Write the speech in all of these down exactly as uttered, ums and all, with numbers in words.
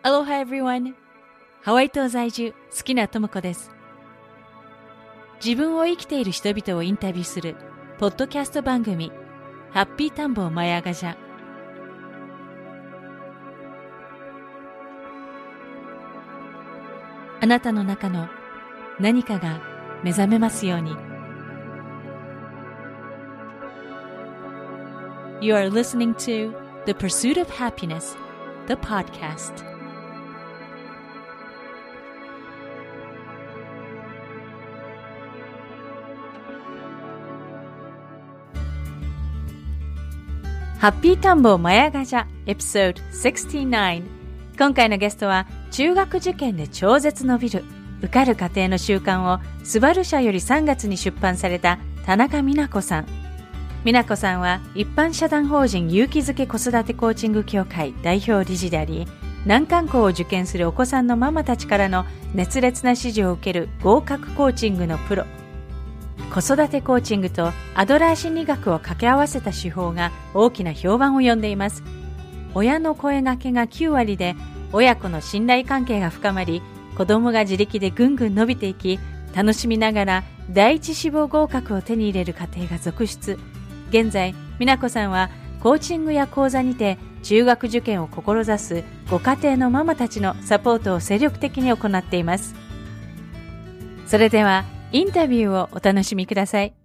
Aloha everyone! ハワイ島在住、好きなともこです。自分を生きている人々をインタビューするポッドキャスト番組ハッピータンボーマヤガジャ。あなたの中の何かが目覚めますように。You are listening to The Pursuit of Happiness, the podcast.ハッピータンボーマヤガジャエピソードろくじゅうきゅう。今回のゲストは中学受験で超絶伸びる受かる家庭の習慣をスバル社よりさんがつに出版された田中美奈子さん。美奈子さんは一般社団法人勇気づけ子育てコーチング協会代表理事であり、難関校を受験するお子さんのママたちからの熱烈な支持を受ける合格コーチングのプロ。子育てコーチングとアドラー心理学を掛け合わせた手法が大きな評判を呼んでいます。親の声掛けがきゅうわりで、親子の信頼関係が深まり、子供が自力でぐんぐん伸びていき、楽しみながら第一志望合格を手に入れる家庭が続出。現在、美奈子さんはコーチングや講座にて中学受験を志すご家庭のママたちのサポートを精力的に行っています。それでは、インタビューをお楽しみください。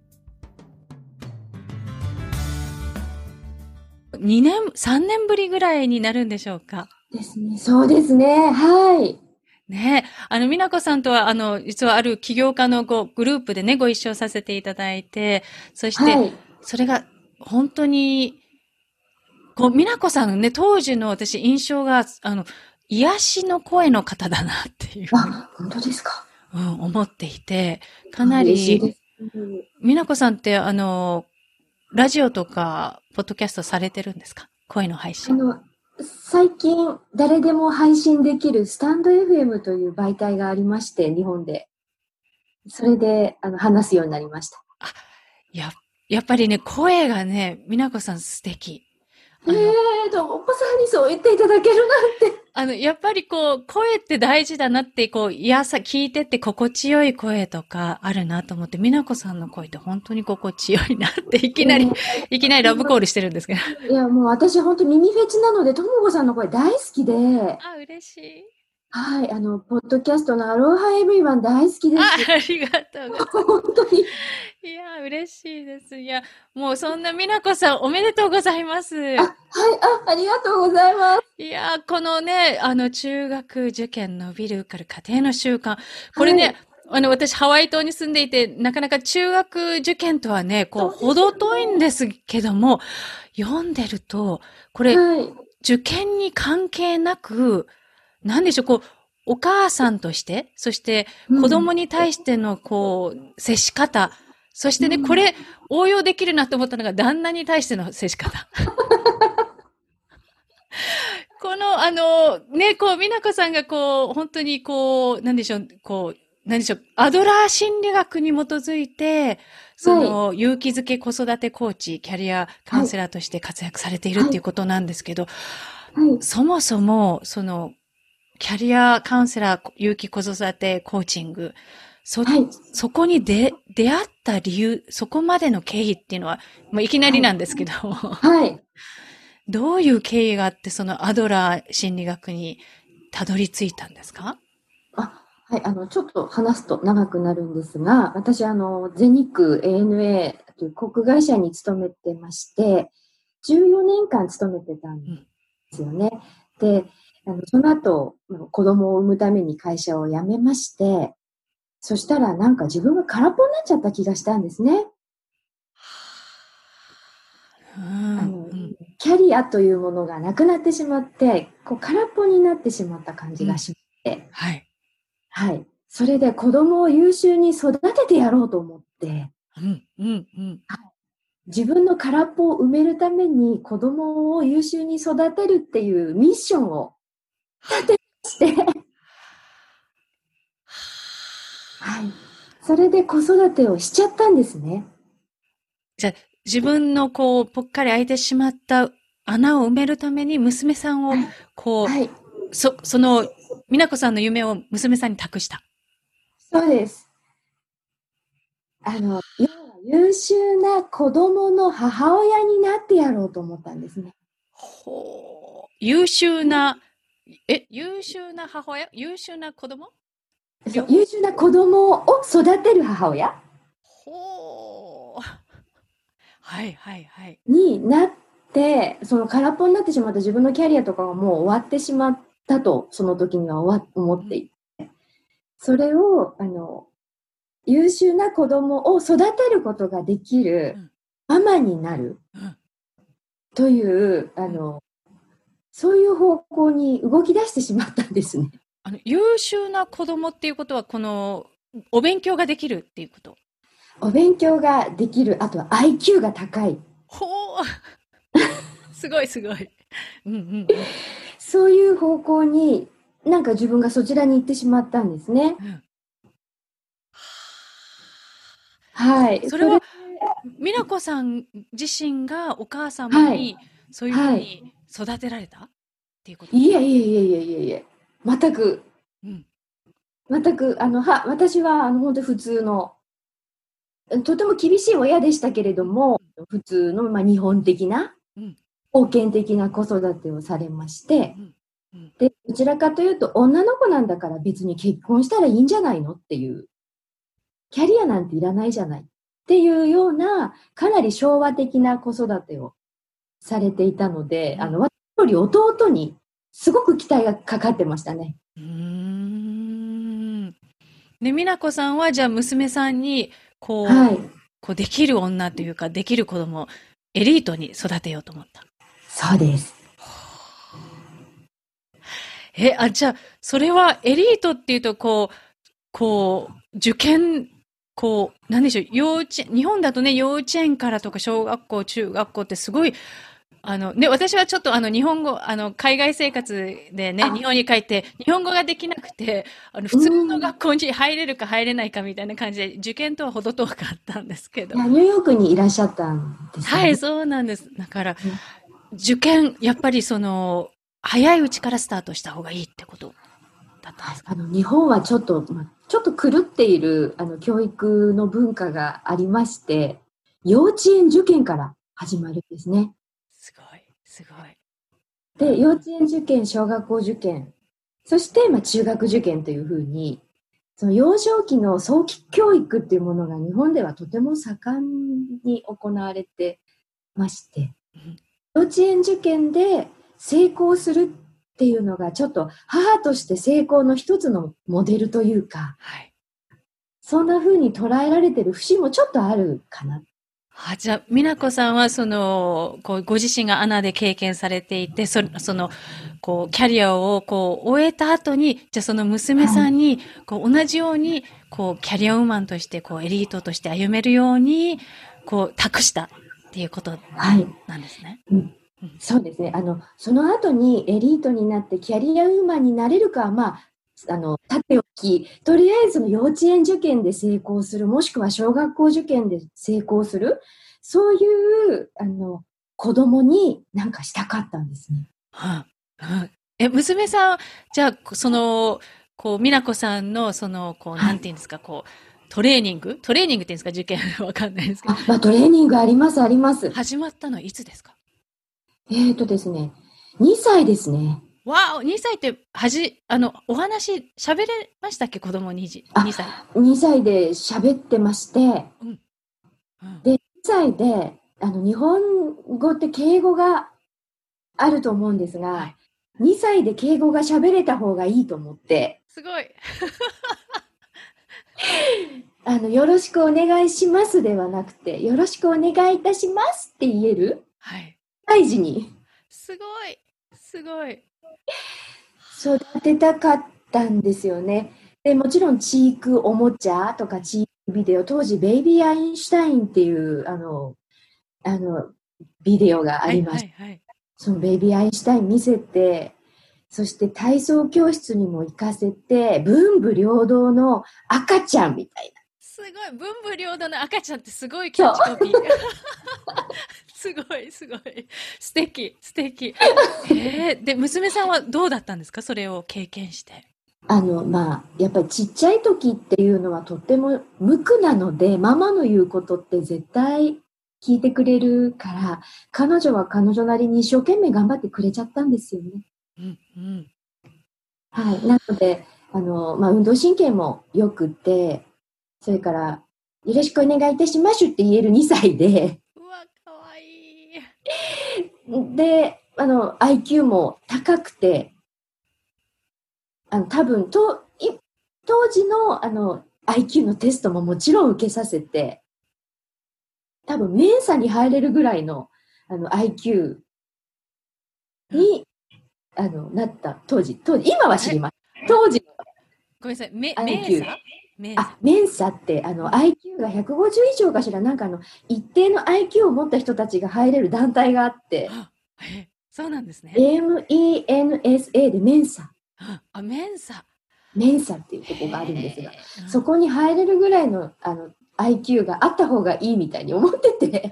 にねん、さんねんぶりぐらいになるんでしょうか。 ですね。そうですね。はい。 ねえ、あの、美奈子さんとは、あの、実はある起業家のこうグループでね、ご一緒させていただいて、そして、はい、それが本当に、こう、美奈子さんのね、当時の私印象が、あの、癒しの声の方だなっていう。 あ、本当ですか。 うん、思っていて、かなり、美奈子さんって、あの、ラジオとか、ポッドキャストされてるんですか？声の配信。 あの、最近、誰でも配信できるスタンド エフエム という媒体がありまして、日本で。それで、あの、話すようになりました。 あ、や、やっぱりね、声がね、美奈子さん素敵。 ええーと、お子さんにそう言っていただけるなんて。 あの、やっぱりこう、声って大事だなって、こう、いやさ、聞いてって心地よい声とかあるなと思って、美奈子さんの声って本当に心地よいなって、いきなり、えー、いきなりラブコールしてるんですけど。 いや、もう私本当に耳フェチなので、ともこさんの声大好きで。 あ、嬉しい。 はい、あの、ポッドキャストのアロハエブリワン大好きです。 あ、ありがとうございます。 本当に。 いや、嬉しいです。いや、もうそんな美奈子さんおめでとうございます。あ、はい、 あ、ありがとうございます。 いや、このね、あの、中学受験伸びるから家庭の習慣。これね、はい、あの、私ハワイ島に住んでいて、なかなか中学受験とはね、こう、ほど遠いんですけども、読んでると、これ、はい、受験に関係なく、なんでしょう、こう、お母さんとして、そして子供に対してのこう、接し方、そしてね、これ応用できるなと思ったのが旦那に対しての接し方。この、あの、ね、こう、美奈子さんがこう、本当にこう、なんでしょう、こう、なんでしょう、アドラー心理学に基づいて、その、はい、勇気づけ子育てコーチ、キャリアカウンセラーとして活躍されているっていうことなんですけど、はいはい、そもそも、その、キャリアカウンセラー、勇気子育てコーチング、そ、はい、そこにで出会った理由、そこまでの経緯っていうのは、もういきなりなんですけど、 はい。 どういう経緯があって、そのアドラー心理学にたどり着いたんですか？ あ、はい、あの、ちょっと話すと長くなるんですが、私、あの、全日空 エーエヌエー という航空会社に勤めてまして、じゅうよねんかん勤めてたんですよね。うん、で、あのその後、子供を産むために会社を辞めまして、そしたらなんか自分が空っぽになっちゃった気がしたんですね。 うん、 あのキャリアというものがなくなってしまって、こう空っぽになってしまった感じがしまして、うん、 はい。 はい。それで子供を優秀に育ててやろうと思って、 うんうんうん、 自分の空っぽを埋めるために子供を優秀に育てるっていうミッションを立てまして、はい。それで子育てをしちゃったんですね。 じゃあ、自分のこう、ぽっかり開いてしまった穴を埋めるために娘さんを、こう、はいはい、 そ、その、美奈子さんの夢を娘さんに託した。 そうです。あの、要は優秀な子供の母親になってやろうと思ったんですね。 ほう。優秀な、え、優秀な母親？優秀な子供？ そう、優秀な子供を育てる母親ほう。はいはいはい。 になって、その空っぽになってしまった自分のキャリアとかがもう終わってしまったと、その時には終わ思っていて、それを、あの、優秀な子供を育てることができるママになるという、あの、そういう方向に動き出してしまったんですね。 あの、優秀な子供っていうことは、この、お勉強ができるっていうこと。 お勉強ができる、あとは アイキュー が高い。 ほう。すごいすごい。うんうんうん、 そういう方向に、なんか自分がそちらに行ってしまったんですね。うん、はい。 それは、美奈子さん自身がお母様にそういうふうに育てられたっていうこと？ いえいえいえいえいえいえ。全く。うん、全く、あの、は、私は、あの、本当に普通の、とても厳しい親でしたけれども、普通の、まあ、日本的な、封建的な子育てをされまして、で、どちらかというと、女の子なんだから別に結婚したらいいんじゃないのっていう、キャリアなんていらないじゃないっていうような、かなり昭和的な子育てをされていたので、うん、あの、私より弟にすごく期待がかかってましたね。 うーん。で、美奈子さんは、じゃあ娘さんに、こう、はい、こうできる女というか、できる子供、エリートに育てようと思った。 そうです。 え、あ、じゃあ、それはエリートっていうと、こう、こう、受験、こう、なんでしょう、幼稚園、日本だとね、幼稚園からとか小学校、中学校ってすごい、あの、ね、私はちょっとあの、日本語、あの、海外生活でね、日本に帰って、日本語ができなくて、あの、普通の学校に入れるか入れないかみたいな感じで、受験とは程遠かったんですけど。 いや、ニューヨークにいらっしゃったんですね。 はい、そうなんです。だから、受験、やっぱりその、早いうちからスタートした方がいいってことだったんですか？ あの、日本はちょっと、ま、ちょっと狂っている、あの、教育の文化がありまして、幼稚園受験から始まるんですね。 すごい、すごい。 で、幼稚園受験、小学校受験、そして、まあ、中学受験というふうに、その幼少期の早期教育っていうものが日本ではとても盛んに行われてまして、うん、幼稚園受験で成功するっていうのがちょっと母として成功の一つのモデルというか、はい、そんな風に捉えられてる節もちょっとあるかな。 あ、じゃあ、美奈子さんは、その、こう、ご自身がアナで経験されていて、そその、こう、キャリアを、こう、終えた後に、じゃあその娘さんに、こう、同じように、こう、キャリアウーマンとして、こう、エリートとして歩めるように、こう、託したっていうことなんですね。 はい、うんそうですね。あの、その後にエリートになってキャリアウーマンになれるかは、まあ、あの、立ておき、とりあえずの幼稚園受験で成功する、もしくは小学校受験で成功する、そういう、あの、子供になんかしたかったんですね。 はあはあ、え、娘さん、じゃあ、その、こう、美奈子さんの、その、こう、なんていうんですか、こう、トレーニングトレーニングっていうんですか、受験わかんないですけど。 あ、まあ、トレーニングあります、あります。 始まったのはいつですか？ えっとですね、にさいですね。 わお、にさいって、はじ、あの、お話、喋れましたっけ子供にじ、にさい。 にさいで喋ってまして、うんうん、で、にさいで、あの、日本語って敬語があると思うんですが、はい、にさいで敬語が喋れた方がいいと思って。 すごい。 あの、よろしくお願いしますではなくて、よろしくお願いいたしますって言える。はい。大事に。 すごい。すごい。 育てたかったんですよね。で、もちろん、チークおもちゃとか、チークビデオ、当時、ベイビー・アインシュタインっていう、あの、あの、ビデオがありました。はいはいはい、そのベイビー・アインシュタイン見せて、そして体操教室にも行かせて、文武両道の赤ちゃんみたいな。 すごい。文武両道の赤ちゃんってすごいキャッチコピー。すごい、すごい。素敵、素敵。えー、で、娘さんはどうだったんですか？それを経験して。 あの、まあ、やっぱりちっちゃい時っていうのはとっても無垢なので、ママの言うことって絶対聞いてくれるから、彼女は彼女なりに一生懸命頑張ってくれちゃったんですよね。 うんうん。 はい。なので、あの、まあ、運動神経も良くて、それから、よろしくお願いいたしますって言えるにさいで、 うわ、かわいい。 で、あの、アイキュー も高くて、あの、多分、と、い、当時の、あの、アイキュー のテストももちろん受けさせて、多分、メンサに入れるぐらいの、あの、アイキュー に、うん、あの、なった、当時、当時、今は知ります。当時の。 ごめんなさい、メ、メンサメンサあ、メンサって、あの、アイキュー がひゃくごじゅう以上かしら、なんかあの、一定の アイキュー を持った人たちが入れる団体があって、 え、そうなんですね。 エムイーエヌエスエー でメンサ。 あ、メンサ。 メンサっていうところがあるんですが、そこに入れるぐらいの、あの、アイキュー があった方がいいみたいに思ってて。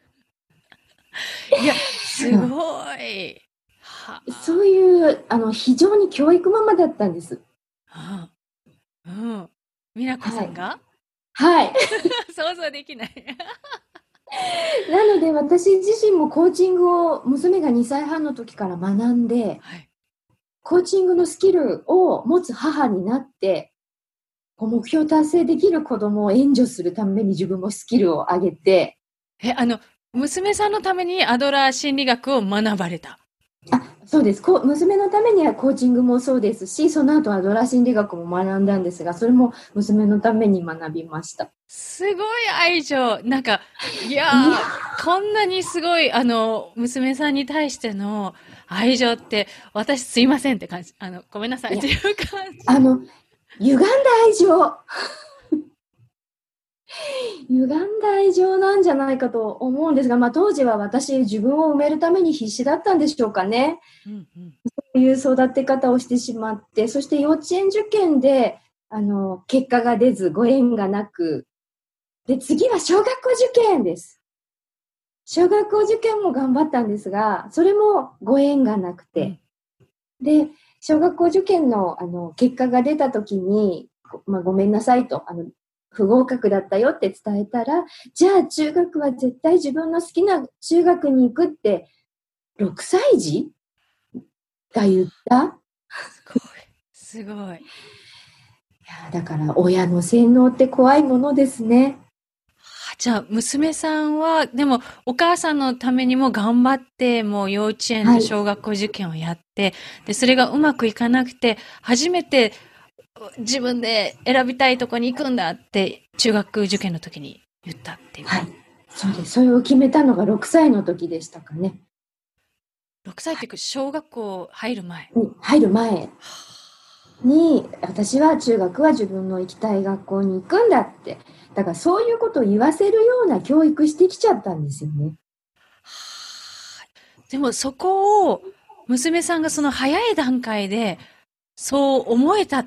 いや、すごい。 そういう、あの、非常に教育ママだったんです。 はあ、うん。美奈子さんが？ はい。はい、 想像できない。 なので、私自身もコーチングを娘がにさいはんの時から学んで、はい、コーチングのスキルを持つ母になって、目標達成できる子供を援助するために自分もスキルを上げて。 え、あの、娘さんのためにアドラー心理学を学ばれた？ あ、そうです。こ娘のためにはコーチングもそうですし、その後アドラー心理学も学んだんですが、それも娘のために学びました。 すごい愛情。なんか、いやー、こんなにすごい、あの、娘さんに対しての愛情って、私すいませんって感じ。あの、ごめんなさいっていう感じ。 あの、歪んだ愛情。歪んだ愛情なんじゃないかと思うんですが、まあ当時は私自分を埋めるために必死だったんでしょうかね。うんうん、そういう育て方をしてしまって、そして幼稚園受験で、あの、結果が出ずご縁がなく、で、次は小学校受験です。小学校受験も頑張ったんですが、それもご縁がなくて。うん、で、小学校受験の、あの、結果が出たときに、まあごめんなさいと、あの、不合格だったよって伝えたら、じゃあ中学は絶対自分の好きな中学に行くって、ろくさい児が言った。 すごい。すごい。いや、だから親の洗脳って怖いものですね。 じゃあ、娘さんは、でも、お母さんのためにも頑張って、もう幼稚園と小学校受験をやって、はい、で、それがうまくいかなくて、初めて自分で選びたいとこに行くんだって、中学受験の時に言ったっていう。 はい。そうです。それを決めたのがろくさいの時でしたかね。 ろくさいっていうか、小学校入る前。 入る前に、私は中学は自分の行きたい学校に行くんだって。だからそういうことを言わせるような教育してきちゃったんですよね。 でもそこを娘さんがその早い段階でそう思えたって、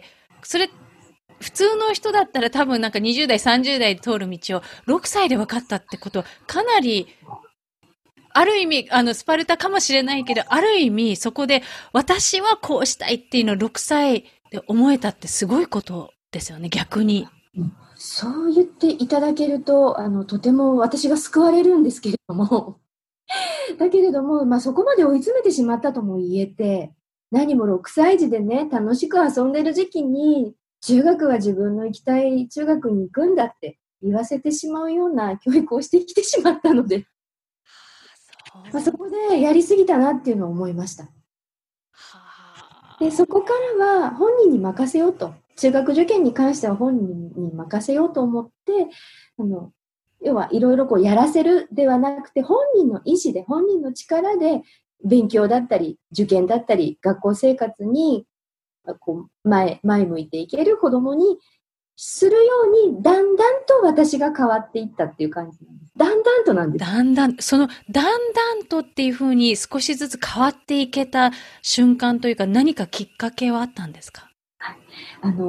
それ普通の人だったら多分なんかにじゅう代、さんじゅう代で通る道をろくさいで分かったってことはかなりある意味、あの、スパルタかもしれないけど、ある意味そこで私はこうしたいっていうのをろくさいで思えたってすごいことですよね、逆に。 そう言っていただけると、あの、とても私が救われるんですけれども、だけれども、まあ、そこまで追い詰めてしまったとも言えて、何もろくさい児でね、楽しく遊んでる時期に、中学は自分の行きたい中学に行くんだって言わせてしまうような教育をしてきてしまったので、まあ、そこでやりすぎたなっていうのを思いました。で、そこからは本人に任せようと。中学受験に関しては本人に任せようと思って、あの、要はいろいろこうやらせるではなくて、本人の意思で、本人の力で勉強だったり、受験だったり、学校生活にこう前、前向いていける子供にするように、だんだんと私が変わっていったっていう感じなんです。だんだんとなんです。 だんだん、その、だんだんとっていうふうに少しずつ変わっていけた瞬間というか、何かきっかけはあったんですか？ はい。あの、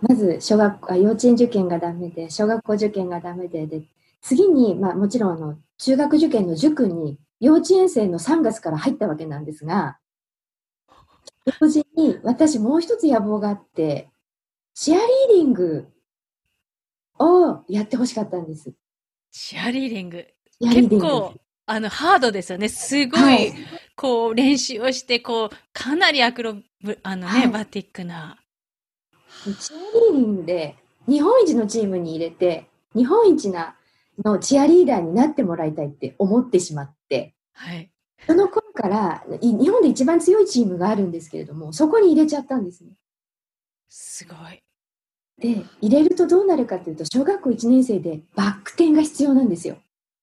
まず小学あ幼稚園受験がダメで、小学校受験がダメで、で次に、まあ、もちろんあの中学受験の塾に幼稚園生のさんがつから入ったわけなんですが、同時に私もう一つ野望があって、チアリーディングをやってほしかったんです。 チアリーディング。 チアリーディング。 結構、あの、ハードですよね。すごい、 はい、 こう、練習をして、こう、かなりアクロブ、あのね、 はい、 バティックな。 チアリーディングで日本一のチームに入れて、日本一なのチアリーダーになってもらいたいって思ってしまって、 はい。 その頃からい日本で一番強いチームがあるんですけれども、そこに入れちゃったんですね。 すごい。 で、入れるとどうなるかというと、小学校いちねん生でバック転が必要なんですよ。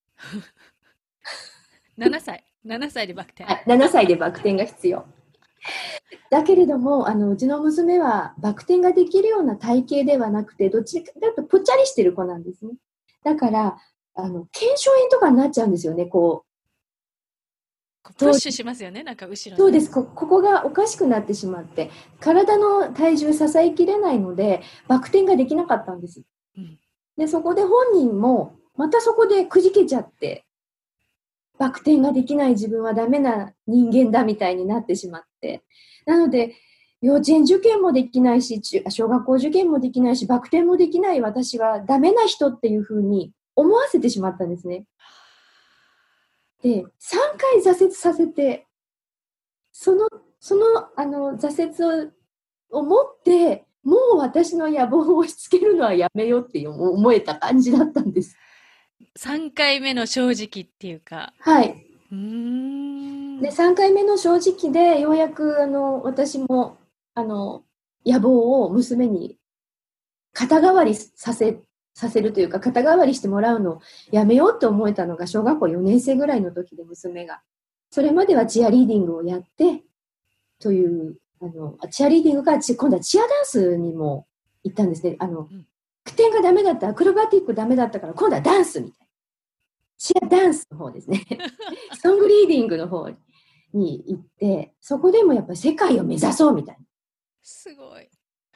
ななさい。ななさいでバク転。 はい、ななさいでバク転が必要。だけれども、あのうちの娘はバク転ができるような体型ではなくて、どっちかというとぽっちゃりしてる子なんですね。だから、あの腱鞘炎とかになっちゃうんですよね、こう。 プッシュしますよね、なんか後ろに。 そうですこ、ここがおかしくなってしまって、体の体重支えきれないので、バク転ができなかったんです。うん、で、そこで本人も、またそこでくじけちゃって、バク転ができない自分はダメな人間だみたいになってしまって。なので、幼稚園受験もできないし、小学校受験もできないし、バク転もできない私はダメな人っていうふうに思わせてしまったんですね。で、さんかい挫折させて、その、その、あの、挫折を、を持って、もう私の野望を押し付けるのはやめようって思えた感じだったんです。 さんかいめの正直っていうか。 はい。 うーんで、さんかいめの正直で、ようやく、あの、私も、あの、野望を娘に肩代わりさせ、させるというか、肩代わりしてもらうのをやめようって思えたのが、小学校よねん生ぐらいの時で、娘が。それまではチアリーディングをやって、という、あの、チアリーディングから、今度はチアダンスにも行ったんですね。あの、句点がダメだった、アクロバティックダメだったから、今度はダンスみたいな。チアダンスの方ですね。ソングリーディングの方に行って、そこでもやっぱり世界を目指そうみたいな。 すごい。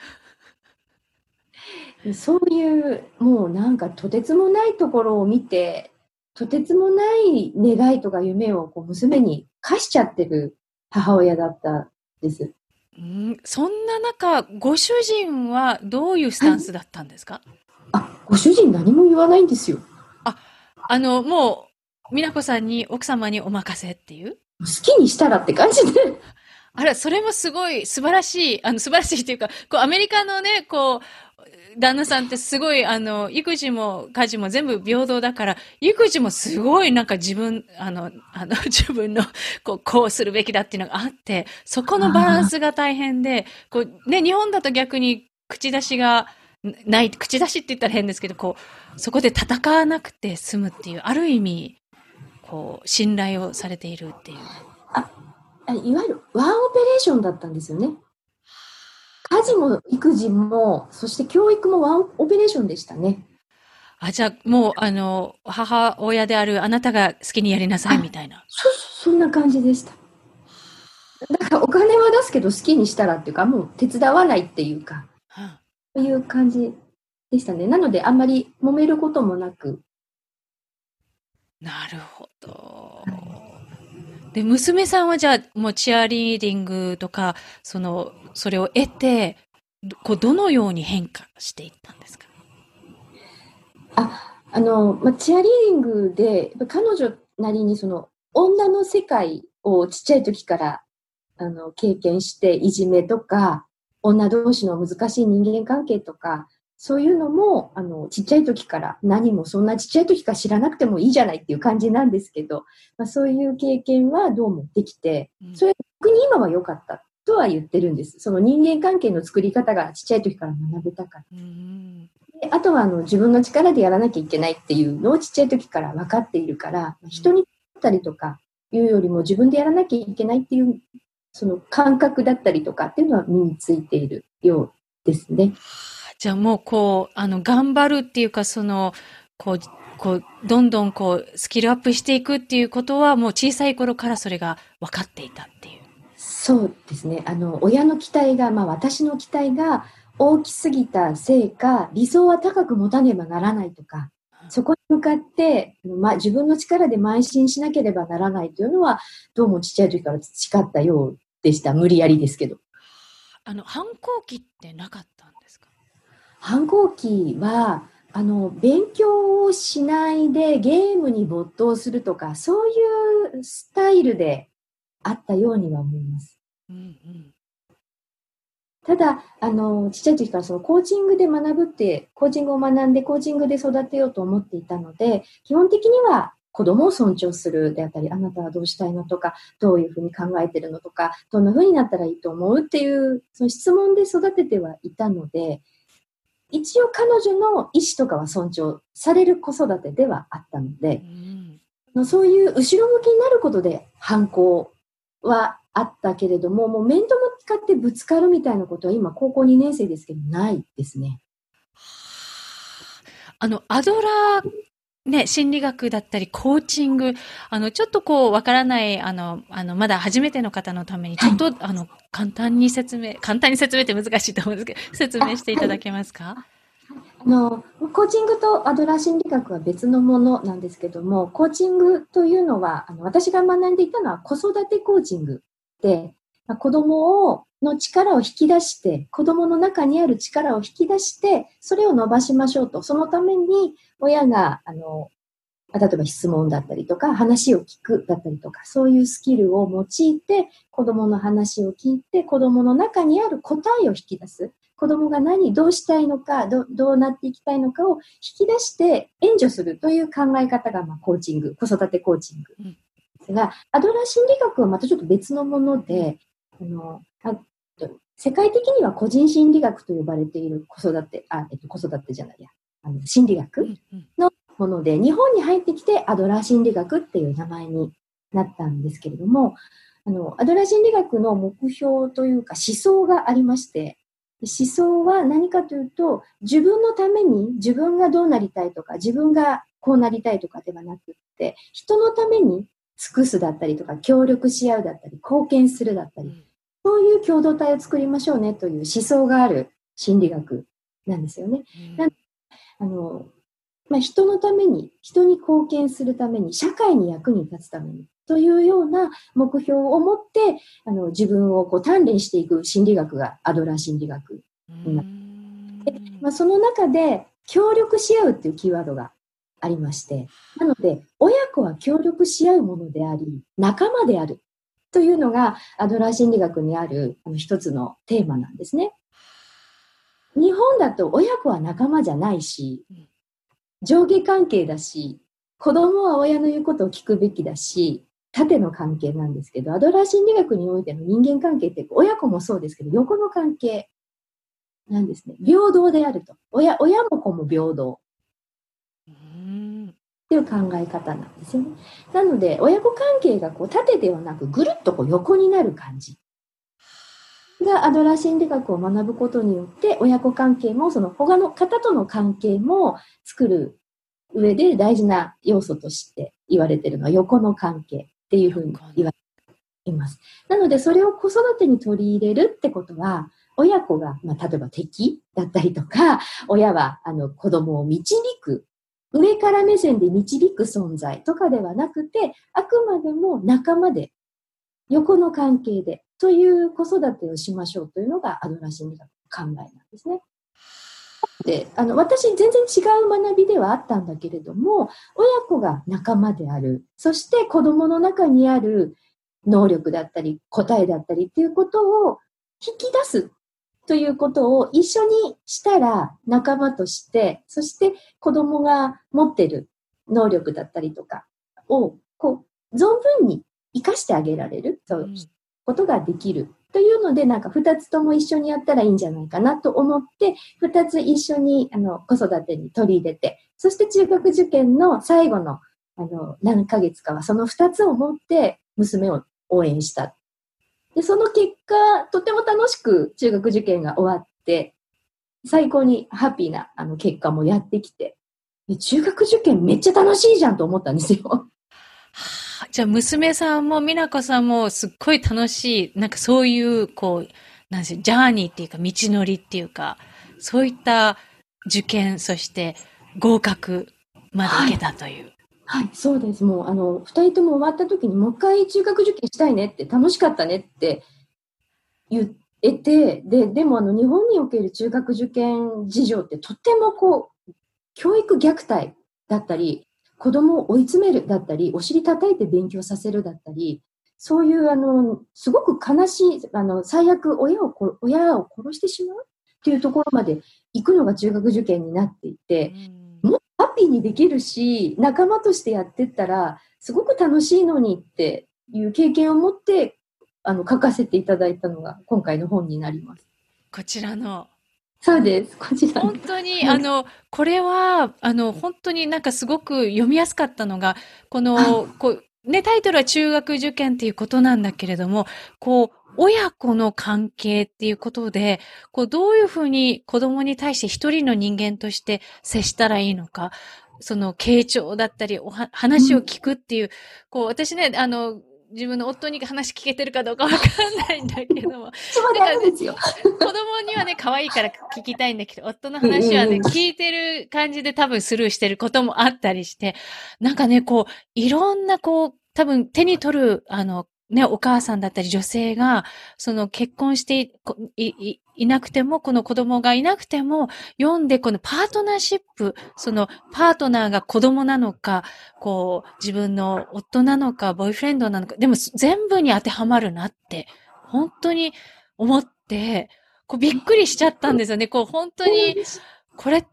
そういう、もうなんかとてつもないところを見て、とてつもない願いとか夢をこう娘に課しちゃってる母親だったです。 うん、そんな中、ご主人はどういうスタンスだったんですか？はい、 あ、ご主人何も言わないんですよ。 あ、あの、もう、美奈子さんに、奥様にお任せっていう？ 好きにしたらって感じで。 あら、それもすごい素晴らしい、あの、素晴らしいっていうか、こう、アメリカのね、こう、旦那さんってすごい、あの、育児も家事も全部平等だから、育児もすごいなんか自分、あの、あの、自分の、こう、こうするべきだっていうのがあって、そこのバランスが大変で、こう、ね、日本だと逆に口出しがない、口出しって言ったら変ですけど、こう、そこで戦わなくて済むっていう、ある意味、こう、信頼をされているっていう。 あ、いわゆるワンオペレーションだったんですよね。家事も育児も、そして教育もワンオペレーションでしたね。 あ、じゃあもう、あの、母親であるあなたが好きにやりなさいみたいな。 そう、そんな感じでした。だからお金は出すけど好きにしたらっていうか、もう手伝わないっていうか、そういう感じでしたね。なのであんまり揉めることもなく。 なるほど。で、娘さんはじゃあもうチアリーディングとか、その、それを得て、こうどのように変化していったんですか？ あ、あの、まあ、チアリーディングで、彼女なりにその、女の世界をちっちゃい時から、あの、経験して、いじめとか、女同士の難しい人間関係とか、そういうのも、あの、ちっちゃい時から何もそんなちっちゃい時から知らなくてもいいじゃないっていう感じなんですけど、まあ、そういう経験はどうもできて、それ逆に今は良かったとは言ってるんです。その人間関係の作り方がちっちゃい時から学べたから。うんであとはあの自分の力でやらなきゃいけないっていうのをちっちゃい時から分かっているから、人にだったりとかいうよりも自分でやらなきゃいけないっていうその感覚だったりとかっていうのは身についているようですね。 じゃあもうこう、あの、頑張るっていうか、その、こう、こう、どんどんこう、スキルアップしていくっていうことは、もう小さい頃からそれが分かっていたっていう。 そうですね。あの、親の期待が、まあ私の期待が、 大きすぎたせいか、理想は高く持たねばならないとか、そこに向かって、ま、自分の力で邁進しなければならないというのは、どうもちっちゃい時から培ったようでした。無理やりですけど。 あの、反抗期ってなかったんですか？ 反抗期は、あの、勉強をしないでゲームに没頭するとか、そういうスタイルであったようには思います。うんうん、ただ、あの、ちっちゃい時からそのコーチングで学ぶって、コーチングを学んでコーチングで育てようと思っていたので、基本的には子供を尊重するであったり、あなたはどうしたいのとか、どういうふうに考えてるのとか、どんなふうになったらいいと思うっていう、その質問で育ててはいたので、一応彼女の意思とかは尊重される子育てではあったので、うん、そういう後ろ向きになることで反抗はあったけれども、もう面と向かってぶつかるみたいなことは今高校にねん生ですけどないですね。 あの、アドラー、ね、心理学だったり、コーチング、あの、ちょっとこう、わからない、あの、あの、まだ初めての方のために、ちょっと、はい、あの、簡単に説明、簡単に説明って難しいと思うんですけど、説明していただけますか？ あの、コーチングとアドラー心理学は別のものなんですけども、コーチングというのは、あの、私が学んでいたのは子育てコーチングで、まあ、子供を、の力を引き出して、子供の中にある力を引き出して、それを伸ばしましょうと。そのために、親が、あの、例えば質問だったりとか、話を聞くだったりとか、そういうスキルを用いて、子供の話を聞いて、子供の中にある答えを引き出す。子供が何、どうしたいのか、ど、どうなっていきたいのかを引き出して援助するという考え方が、まあ、コーチング、子育てコーチングですが、アドラー心理学はまたちょっと別のもので、あの、あ世界的には個人心理学と呼ばれている子育て、あ、えっと、子育てじゃないや、あの心理学のもので、日本に入ってきてアドラー心理学っていう名前になったんですけれども、あの、アドラー心理学の目標というか思想がありまして、思想は何かというと、自分のために自分がどうなりたいとか、自分がこうなりたいとかではなくって、人のために尽くすだったりとか、協力し合うだったり、貢献するだったり、そういう共同体を作りましょうねという思想がある心理学なんですよね。うん、なんあのまあ、人のために、人に貢献するために、社会に役に立つためにというような目標を持って、あの自分をこう鍛錬していく心理学がアドラー心理学になって、まあ、その中で協力し合うっていうキーワードがありまして、なので親子は協力し合うものであり、仲間であるというのがアドラー心理学にあるあの一つのテーマなんですね。日本だと親子は仲間じゃないし、上下関係だし、子供は親の言うことを聞くべきだし、縦の関係なんですけど、アドラー心理学においての人間関係って親子もそうですけど、横の関係なんですね。平等であると。親、親も子も平等。っていう考え方なんですよね。なので、親子関係がこう縦ではなく、ぐるっとこう横になる感じがアドラー心理学を学ぶことによって、親子関係もその他の方との関係も作る上で大事な要素として言われているのは横の関係っていうふうに言われています。なのでそれを子育てに取り入れるってことは、親子が、まあ、例えば敵だったりとか、親はあの子供を導く、上から目線で導く存在とかではなくて、あくまでも仲間で、横の関係で、という子育てをしましょうというのがアドラー心理学の考えなんですね。で、あの、私全然違う学びではあったんだけれども、親子が仲間である。そして子供の中にある能力だったり、答えだったりっていうことを引き出すということを一緒にしたら仲間として、そして子供が持ってる能力だったりとかを、こう、存分に生かしてあげられる。そういうことができる。というので、なんか二つとも一緒にやったらいいんじゃないかなと思って、二つ一緒にあの子育てに取り入れて、そして中学受験の最後のあの何ヶ月かはその二つを持って娘を応援した。で、その結果、とても楽しく中学受験が終わって、最高にハッピーなあの結果もやってきて、中学受験めっちゃ楽しいじゃんと思ったんですよ。 じゃあ娘さんも美奈子さんもすっごい楽しい、なんかそういうこうなんでしょう、ジャーニーっていうか道のりっていうか、そういった受験、そして合格までいけたという。 はい、はい、そうです。もう、あの、二人とも終わった時にもう一回中学受験したいねって、楽しかったねって言えて、で、でもあの、日本における中学受験事情ってとってもこう、教育虐待だったり、子供を追い詰めるだったり、お尻叩いて勉強させるだったり、そういうあの、すごく悲しい、あの、最悪親をこ、親を殺してしまうっていうところまで行くのが中学受験になっていて、もっとハッピーにできるし、仲間としてやってったら、すごく楽しいのにっていう経験を持って、あの、書かせていただいたのが今回の本になります。 こちらの。 そうです。こちら。 本当に、あの、これは、あの、本当になんかすごく読みやすかったのが、この、こう、ね、タイトルは中学受験っていうことなんだけれども、こう、親子の関係っていうことで、こう、どういうふうに子供に対して一人の人間として接したらいいのか、その、傾聴だったり、おは、話を聞くっていう、こう、私ね、あの、自分の夫に話聞けてるかどうかわかんないんだけども。 そうなんですよ。 子供にはね、可愛いから聞きたいんだけど、夫の話はね、聞いてる感じで多分スルーしてることもあったりして、なんかね、こう、いろんなこう、多分手に取る、あの、ね、お母さんだったり女性が、その結婚してい、い、いなくても、この子供がいなくても、読んでこのパートナーシップ、そのパートナーが子供なのか、こう、自分の夫なのか、ボーイフレンドなのか、でも全部に当てはまるなって、本当に思って、こうびっくりしちゃったんですよね。こう本当に、これって、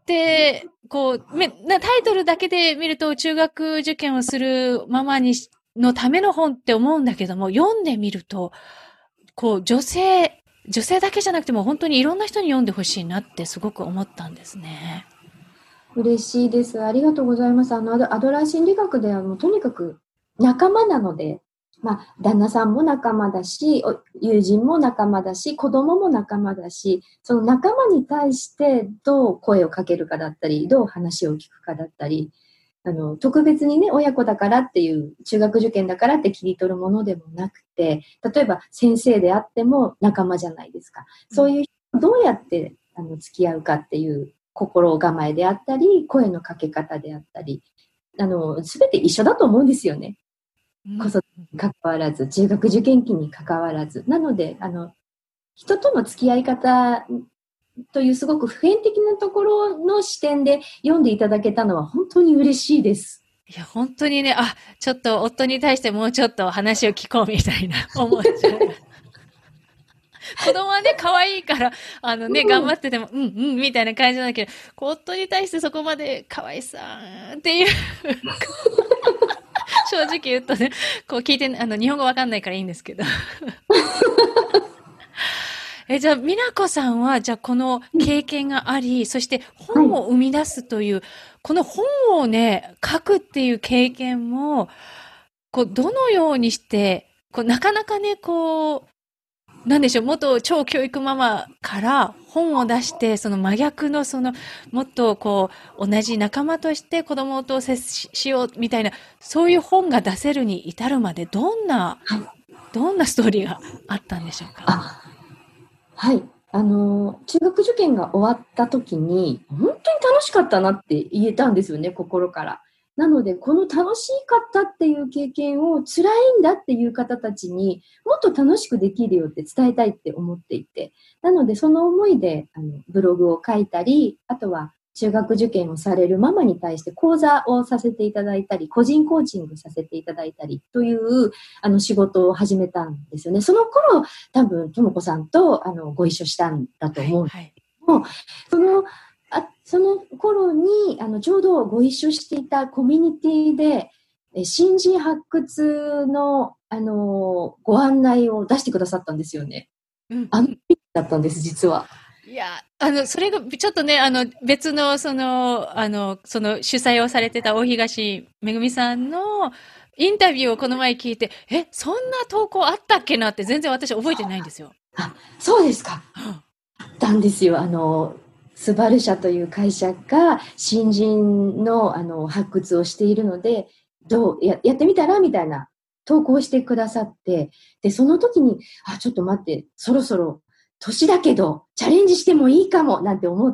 こう、め、な、タイトルだけで見ると中学受験をするママに、のための本って思うんだけども、読んでみると、こう女性、女性だけじゃなくても本当にいろんな人に読んでほしいなってすごく思ったんですね。 嬉しいです。ありがとうございます。あの、アドラー心理学ではもうとにかく仲間なので、まあ、旦那さんも仲間だし、友人も仲間だし、子供も仲間だし、その仲間に対してどう声をかけるかだったり、どう話を聞くかだったり、あの、特別にね、親子だからっていう、中学受験だからって切り取るものでもなくて、例えば先生であっても仲間じゃないですか。そういう人どうやってあの付き合うかっていう心構えであったり、声のかけ方であったり、あの、すべて一緒だと思うんですよね。子育てに関わらず、中学受験期に関わらず。なので、あの、人との付き合い方というすごく普遍的なところの視点で読んでいただけたのは本当に嬉しいです。 いや、本当にね、あ、ちょっと夫に対してもうちょっと話を聞こうみたいな思っちゃう。子供はね、可愛いから、あのね、うん、頑張ってても、うんうん、みたいな感じなんだけど、夫に対してそこまで可愛さっていう。正直言うとね、こう聞いて、あの、日本語わかんないからいいんですけど。え、じゃあ、美奈子さんは、じゃあ、この経験があり、うん、そして本を生み出すという、はい、この本をね、書くっていう経験も、こう、どのようにして、こう、なかなかね、こう、なんでしょう、元超教育ママから本を出して、その真逆のその、もっとこう、同じ仲間として子供と接しようみたいな、そういう本が出せるに至るまで、どんな、どんなストーリーがあったんでしょうか？ あ、はい。あの、中学受験が終わった時に、本当に楽しかったなって言えたんですよね、心から。なので、この楽しかったっていう経験を辛いんだっていう方たちにもっと楽しくできるよって伝えたいって思っていて。なので、その思いであのブログを書いたり、あとは中学受験をされるママに対して講座をさせていただいたり、個人コーチングさせていただいたりというあの仕事を始めたんですよね。その頃、多分、ともこさんとあのご一緒したんだと思うんですけども、はいはい、そのあその頃にあのちょうどご一緒していたコミュニティでえ新人発掘の、あのご案内を出してくださったんですよね。うん、あの時だったんです、実は。 いや、あの、それが、ちょっとね、あの、別の、その、あの、その、主催をされてた大東めぐみさんのインタビューをこの前聞いて、え、そんな投稿あったっけなって全然私覚えてないんですよ。 あ、そうですか。あったんですよ。あの、スバル社という会社が新人の、あの、発掘をしているので、どうや、やってみたらみたいな投稿してくださって、で、その時に、あ、ちょっと待って、そろそろ年だけどチャレンジしてもいいかもなんて思って、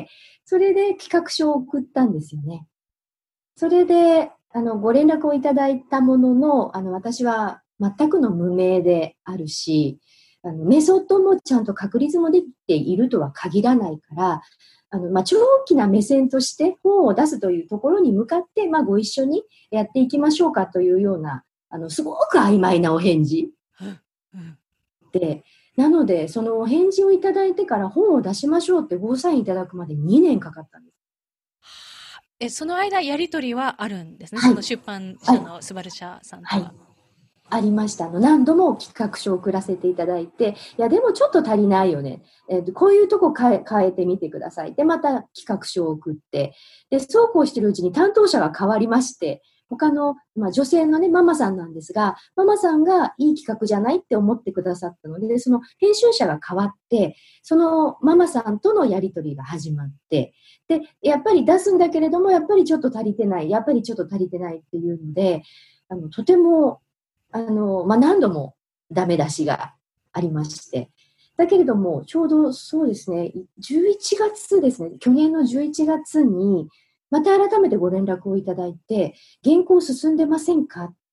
それで企画書を送ったんですよね。それで、あの、ご連絡をいただいたものの、あの、私は全くの無名であるし、あの、メソッドもちゃんと確立もできているとは限らないから、あの、まあ、長期な目線として本を出すというところに向かって、まあ、ご一緒にやっていきましょうかというような、あの、すごく曖昧なお返事で、なので、そのお返事をいただいてから本を出しましょうってゴーサインいただくまでにねんかかったんです。 え、その間、やりとりはあるんですね。 はい、 その出版社のスバル社さんとは。はいはい、 ありました。あの、何度も企画書を送らせていただいて、いや、でもちょっと足りないよね。えー、こういうとこ変え、変えてみてください。で、また企画書を送って、で、そうこうしてるうちに担当者が変わりまして、他の、まあ、女性のね、ママさんなんですが、ママさんがいい企画じゃないって思ってくださったので、その編集者が変わって、そのママさんとのやりとりが始まって、で、やっぱり出すんだけれども、やっぱりちょっと足りてない、やっぱりちょっと足りてないっていうので、あの、とても、あの、まあ、何度もダメ出しがありまして。だけれども、ちょうどそうですね、じゅういちがつですね、去年のじゅういちがつに、また改めてご連絡をいただいて、原稿進んでませんかって、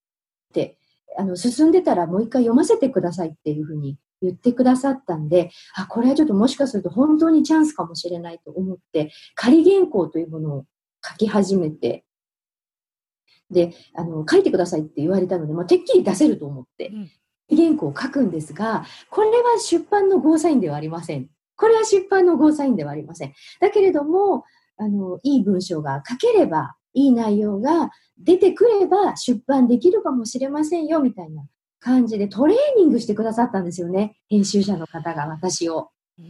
あの、進んでたらもう一回読ませてくださいっていうふうに言ってくださったんで、あ、これはちょっともしかすると本当にチャンスかもしれないと思って、仮原稿というものを書き始めて、で、あの、書いてくださいって言われたので、まあ、てっきり出せると思って、原稿を書くんですが、これは出版のゴーサインではありません。これは出版のゴーサインではありません。だけれども、あの、いい文章が書ければ、いい内容が出てくれば出版できるかもしれませんよ、みたいな感じでトレーニングしてくださったんですよね。編集者の方が私を。うん、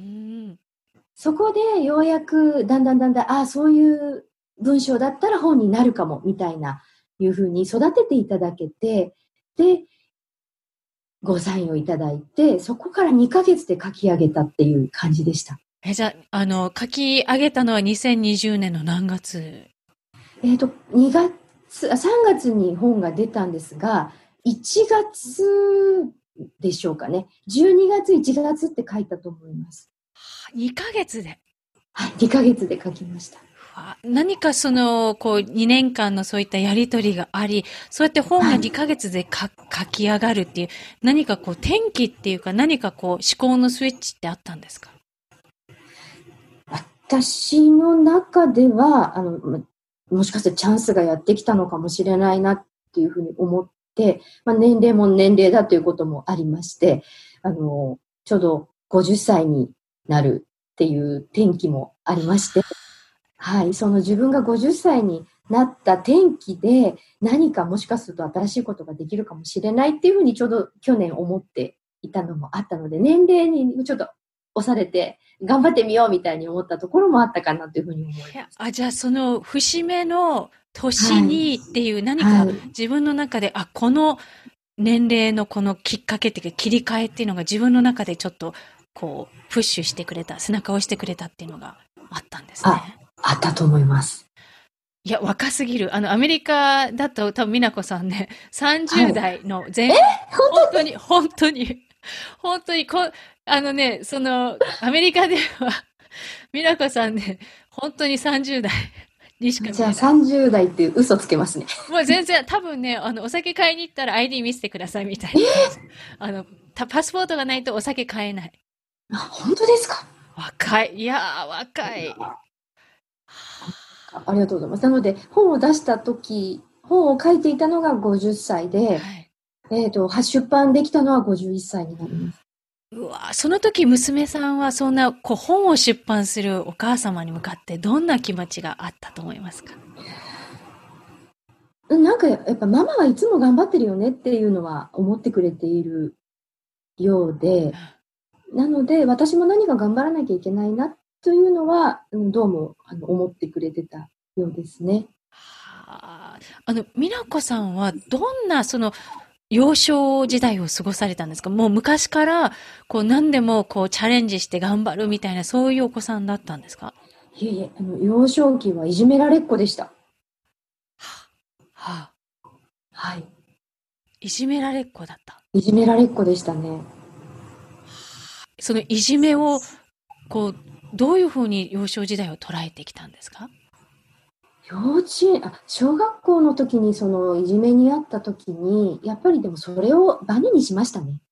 そこでようやくだんだんだんだん、ああ、そういう文章だったら本になるかも、みたいな、いうふうに育てていただけて、で、ごサインをいただいて、そこからにかげつで書き上げたっていう感じでした。 え、じゃあ、あの、書き上げたのはにせんにじゅうねんの何月？ えっと、にがつ、あ、さんがつに本が出たんですが、いちがつでしょうかね。じゅうにがつ、いちがつって書いたと思います。 にかげつで？ はい、にかげつで書きました。 何かその、こう、にねんかんのそういったやりとりがあり、そうやって本がにかげつで書き上がるっていう、何かこう、転機っていうか、何かこう、思考のスイッチってあったんですか？ 私の中では、あの、もしかしてチャンスがやってきたのかもしれないなっていうふうに思って、まあ、年齢も年齢だということもありまして、あの、ちょうどごじゅっさいになるっていう転機もありまして、はい、その自分がごじゅっさいになった転機で何かもしかすると新しいことができるかもしれないっていうふうにちょうど去年思っていたのもあったので、年齢にちょっと押されて頑張ってみようみたいに思ったところもあったかなというふうに思います。 あ、じゃあその節目の年にっていう何か自分の中で、はい、あ、この年齢のこのきっかけっていうか切り替えっていうのが自分の中でちょっとこうプッシュしてくれた、背中を押してくれたっていうのがあったんですね。 あ、あったと思います。 いや、若すぎる。あの、アメリカだと多分美奈子さんね、さんじゅう代の前、 はい、 本当に、本当に、本当に、こあのね、その、アメリカでは、美奈子さんね、本当にさんじゅう代にしか見えない。 じゃあさんじゅう代っていう嘘つけますね。 もう全然、多分ね、あの、お酒買いに行ったら アイディー 見せてくださいみたいな。えー、あの、パスポートがないとお酒買えない。 あ、本当ですか？ 若い。いやー、若い。 ありがとうございます。なので、本を出した時、本を書いていたのがごじゅっさいで、はい、えっと、出版できたのはごじゅういっさいになります。 うわ、その時娘さんはそんなこう本を出版するお母様に向かってどんな気持ちがあったと思いますか？ なんかやっぱママはいつも頑張ってるよねっていうのは思ってくれているようで、なので私も何か頑張らなきゃいけないなというのはどうもあの思ってくれてたようですね。 はあ、あの美奈子さんはどんなその幼少時代を過ごされたんですか？もう昔からこう何でもこうチャレンジして頑張るみたいなそういうお子さんだったんですか？ いえいえ、あの幼少期はいじめられっ子でした。 はあ、 はい。 いじめられっ子だった。 いじめられっ子でしたね。 そのいじめを、こう、どういうふうに幼少時代を捉えてきたんですか？ 幼稚園、あ、小学校の時にそのいじめにあった時に、やっぱりでもそれをバネにしましたね。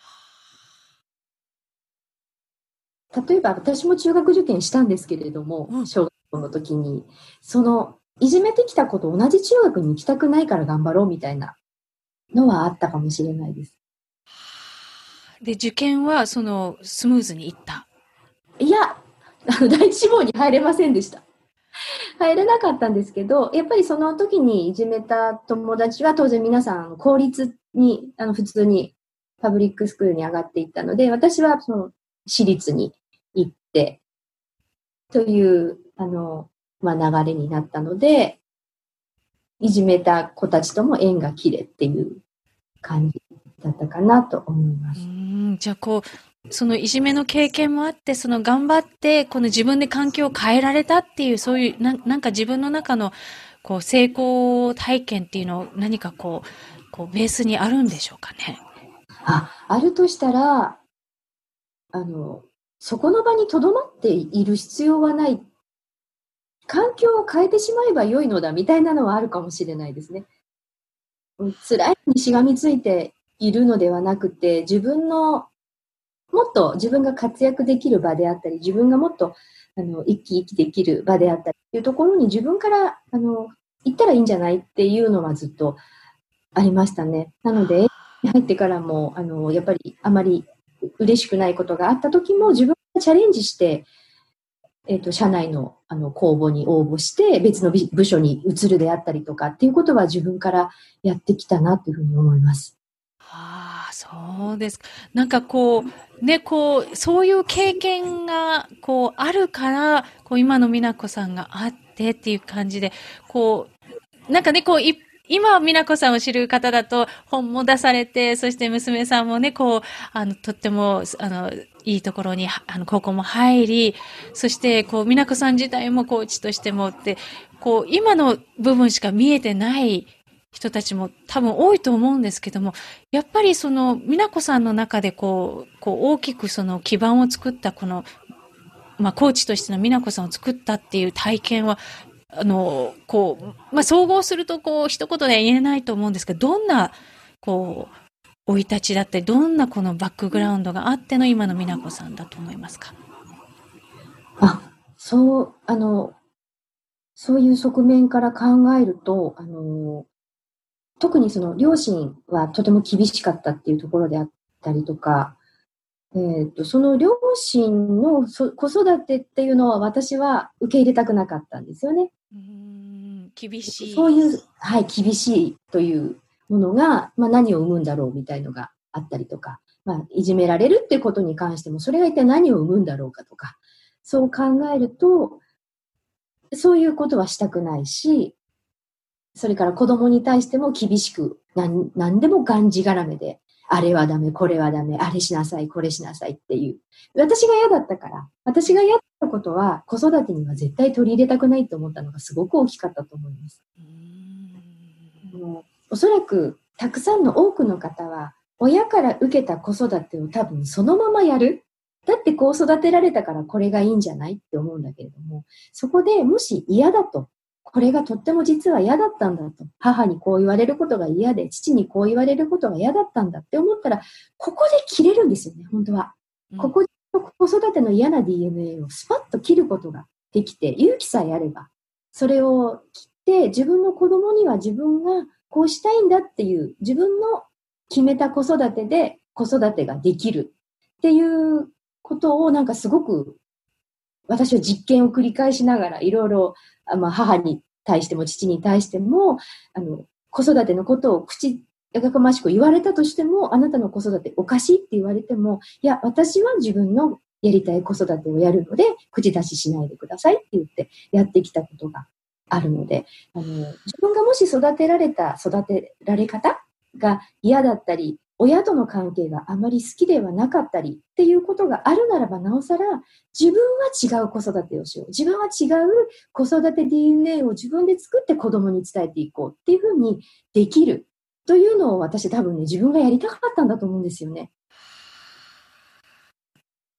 例えば私も中学受験したんですけれども、 うん、 小学校の時に、そのいじめてきた子と同じ中学に行きたくないから頑張ろうみたいなのはあったかもしれないです。 で、受験はそのスムーズにいった？ いや、あの第一志望に入れませんでした。入れなかったんですけど、やっぱりその時にいじめた友達は当然皆さん公立に、あの普通にパブリックスクールに上がっていったので、私はその私立に行ってという、あの、まあ、流れになったので、いじめた子たちとも縁が切れっていう感じだったかなと思いまうす。 ーん、じゃあこう、そのいじめの経験もあって、その頑張って、この自分で環境を変えられたっていう、そういう、ななんか自分の中の、こう、成功体験っていうのを何かこう、こう、ベースにあるんでしょうかね。 あ、あるとしたら、あの、そこの場に留まっている必要はない。環境を変えてしまえば良いのだみたいなのはあるかもしれないですね。辛いにしがみついているのではなくて、自分のもっと自分が活躍できる場であったり、自分がもっとあの生き生きできる場であったりっていうところに自分からあの行ったらいいんじゃないっていうのはずっとありましたね。なので、入ってからもあのやっぱりあまり嬉しくないことがあった時も自分がチャレンジして、えーと、社内の、あの公募に応募して別の部署に移るであったりとかっていうことは自分からやってきたなというふうに思います。 ああ、そうですか。なんかこう、ね、こう、そういう経験が、こう、あるから、こう、今の美奈子さんがあってっていう感じで、こう、なんかね、こう、い今、美奈子さんを知る方だと、本も出されて、そして娘さんもね、こう、あの、とっても、あの、いいところに、あの、高校も入り、そして、こう、美奈子さん自体もコーチとしてもって、こう、今の部分しか見えてない人たちも多分多いと思うんですけども、やっぱりその、美奈子さんの中でこう、こう、大きくその基盤を作ったこの、まあ、コーチとしての美奈子さんを作ったっていう体験は、あの、こう、まあ、総合すると、こう、一言では言えないと思うんですけど、どんな、こう、生い立ちだったり、どんなこのバックグラウンドがあっての今の美奈子さんだと思いますか？ あ、そう、あの、そういう側面から考えると、あの、特にその両親はとても厳しかったっていうところであったりとか、えーと、その両親のそ子育てっていうのは私は受け入れたくなかったんですよね。 うーん、厳しい。 そういう、はい、厳しいというものが、まあ、何を生むんだろうみたいのがあったりとか、まあ、いじめられるっていうことに関しても、それが一体何を生むんだろうかとか、そう考えると、そういうことはしたくないし、それから子供に対しても厳しく、何、何でもがんじがらめで、あれはダメ、これはダメ、あれしなさい、これしなさいっていう。私が嫌だったから、私が嫌だったことは子育てには絶対取り入れたくないと思ったのがすごく大きかったと思います。 うーん、 もうおそらくたくさんの多くの方は、親から受けた子育てを多分そのままやる。だってこう育てられたからこれがいいんじゃないって思うんだけれども、そこでもし嫌だと、これがとっても実は嫌だったんだと、母にこう言われることが嫌で、父にこう言われることが嫌だったんだって思ったら、ここで切れるんですよね、本当は。ここで子育ての嫌な ディーエヌエー をスパッと切ることができて、勇気さえあれば、それを切って自分の子供には自分がこうしたいんだっていう自分の決めた子育てで子育てができるっていうことをなんかすごく私は実験を繰り返しながらいろいろ、まあ、母に対しても父に対してもあの子育てのことを口やかましく言われたとしても、あなたの子育ておかしいって言われても、いや私は自分のやりたい子育てをやるので口出ししないでくださいって言ってやってきたことがあるので、あの自分がもし育てられた育てられ方が嫌だったり、親との関係があまり好きではなかったりっていうことがあるならば、なおさら自分は違う子育てをしよう。自分は違う子育て ディーエヌエー を自分で作って子供に伝えていこうっていうふうにできるというのを私多分ね、自分がやりたかったんだと思うんですよね。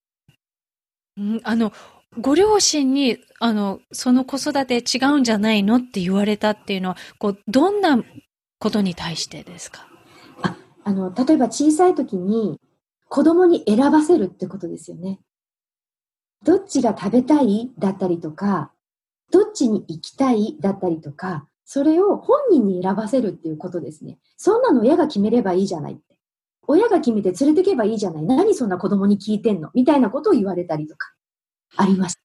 うん、あの、ご両親に、あの、その子育て違うんじゃないのって言われたっていうのは、こう、どんなことに対してですか？ あ、あの、例えば小さい時に子供に選ばせるってことですよね。どっちが食べたいだったりとか、どっちに行きたいだったりとか、それを本人に選ばせるっていうことですね。そんなの親が決めればいいじゃないって。親が決めて連れてけばいいじゃない。何そんな子供に聞いてんのみたいなことを言われたりとか、ありました。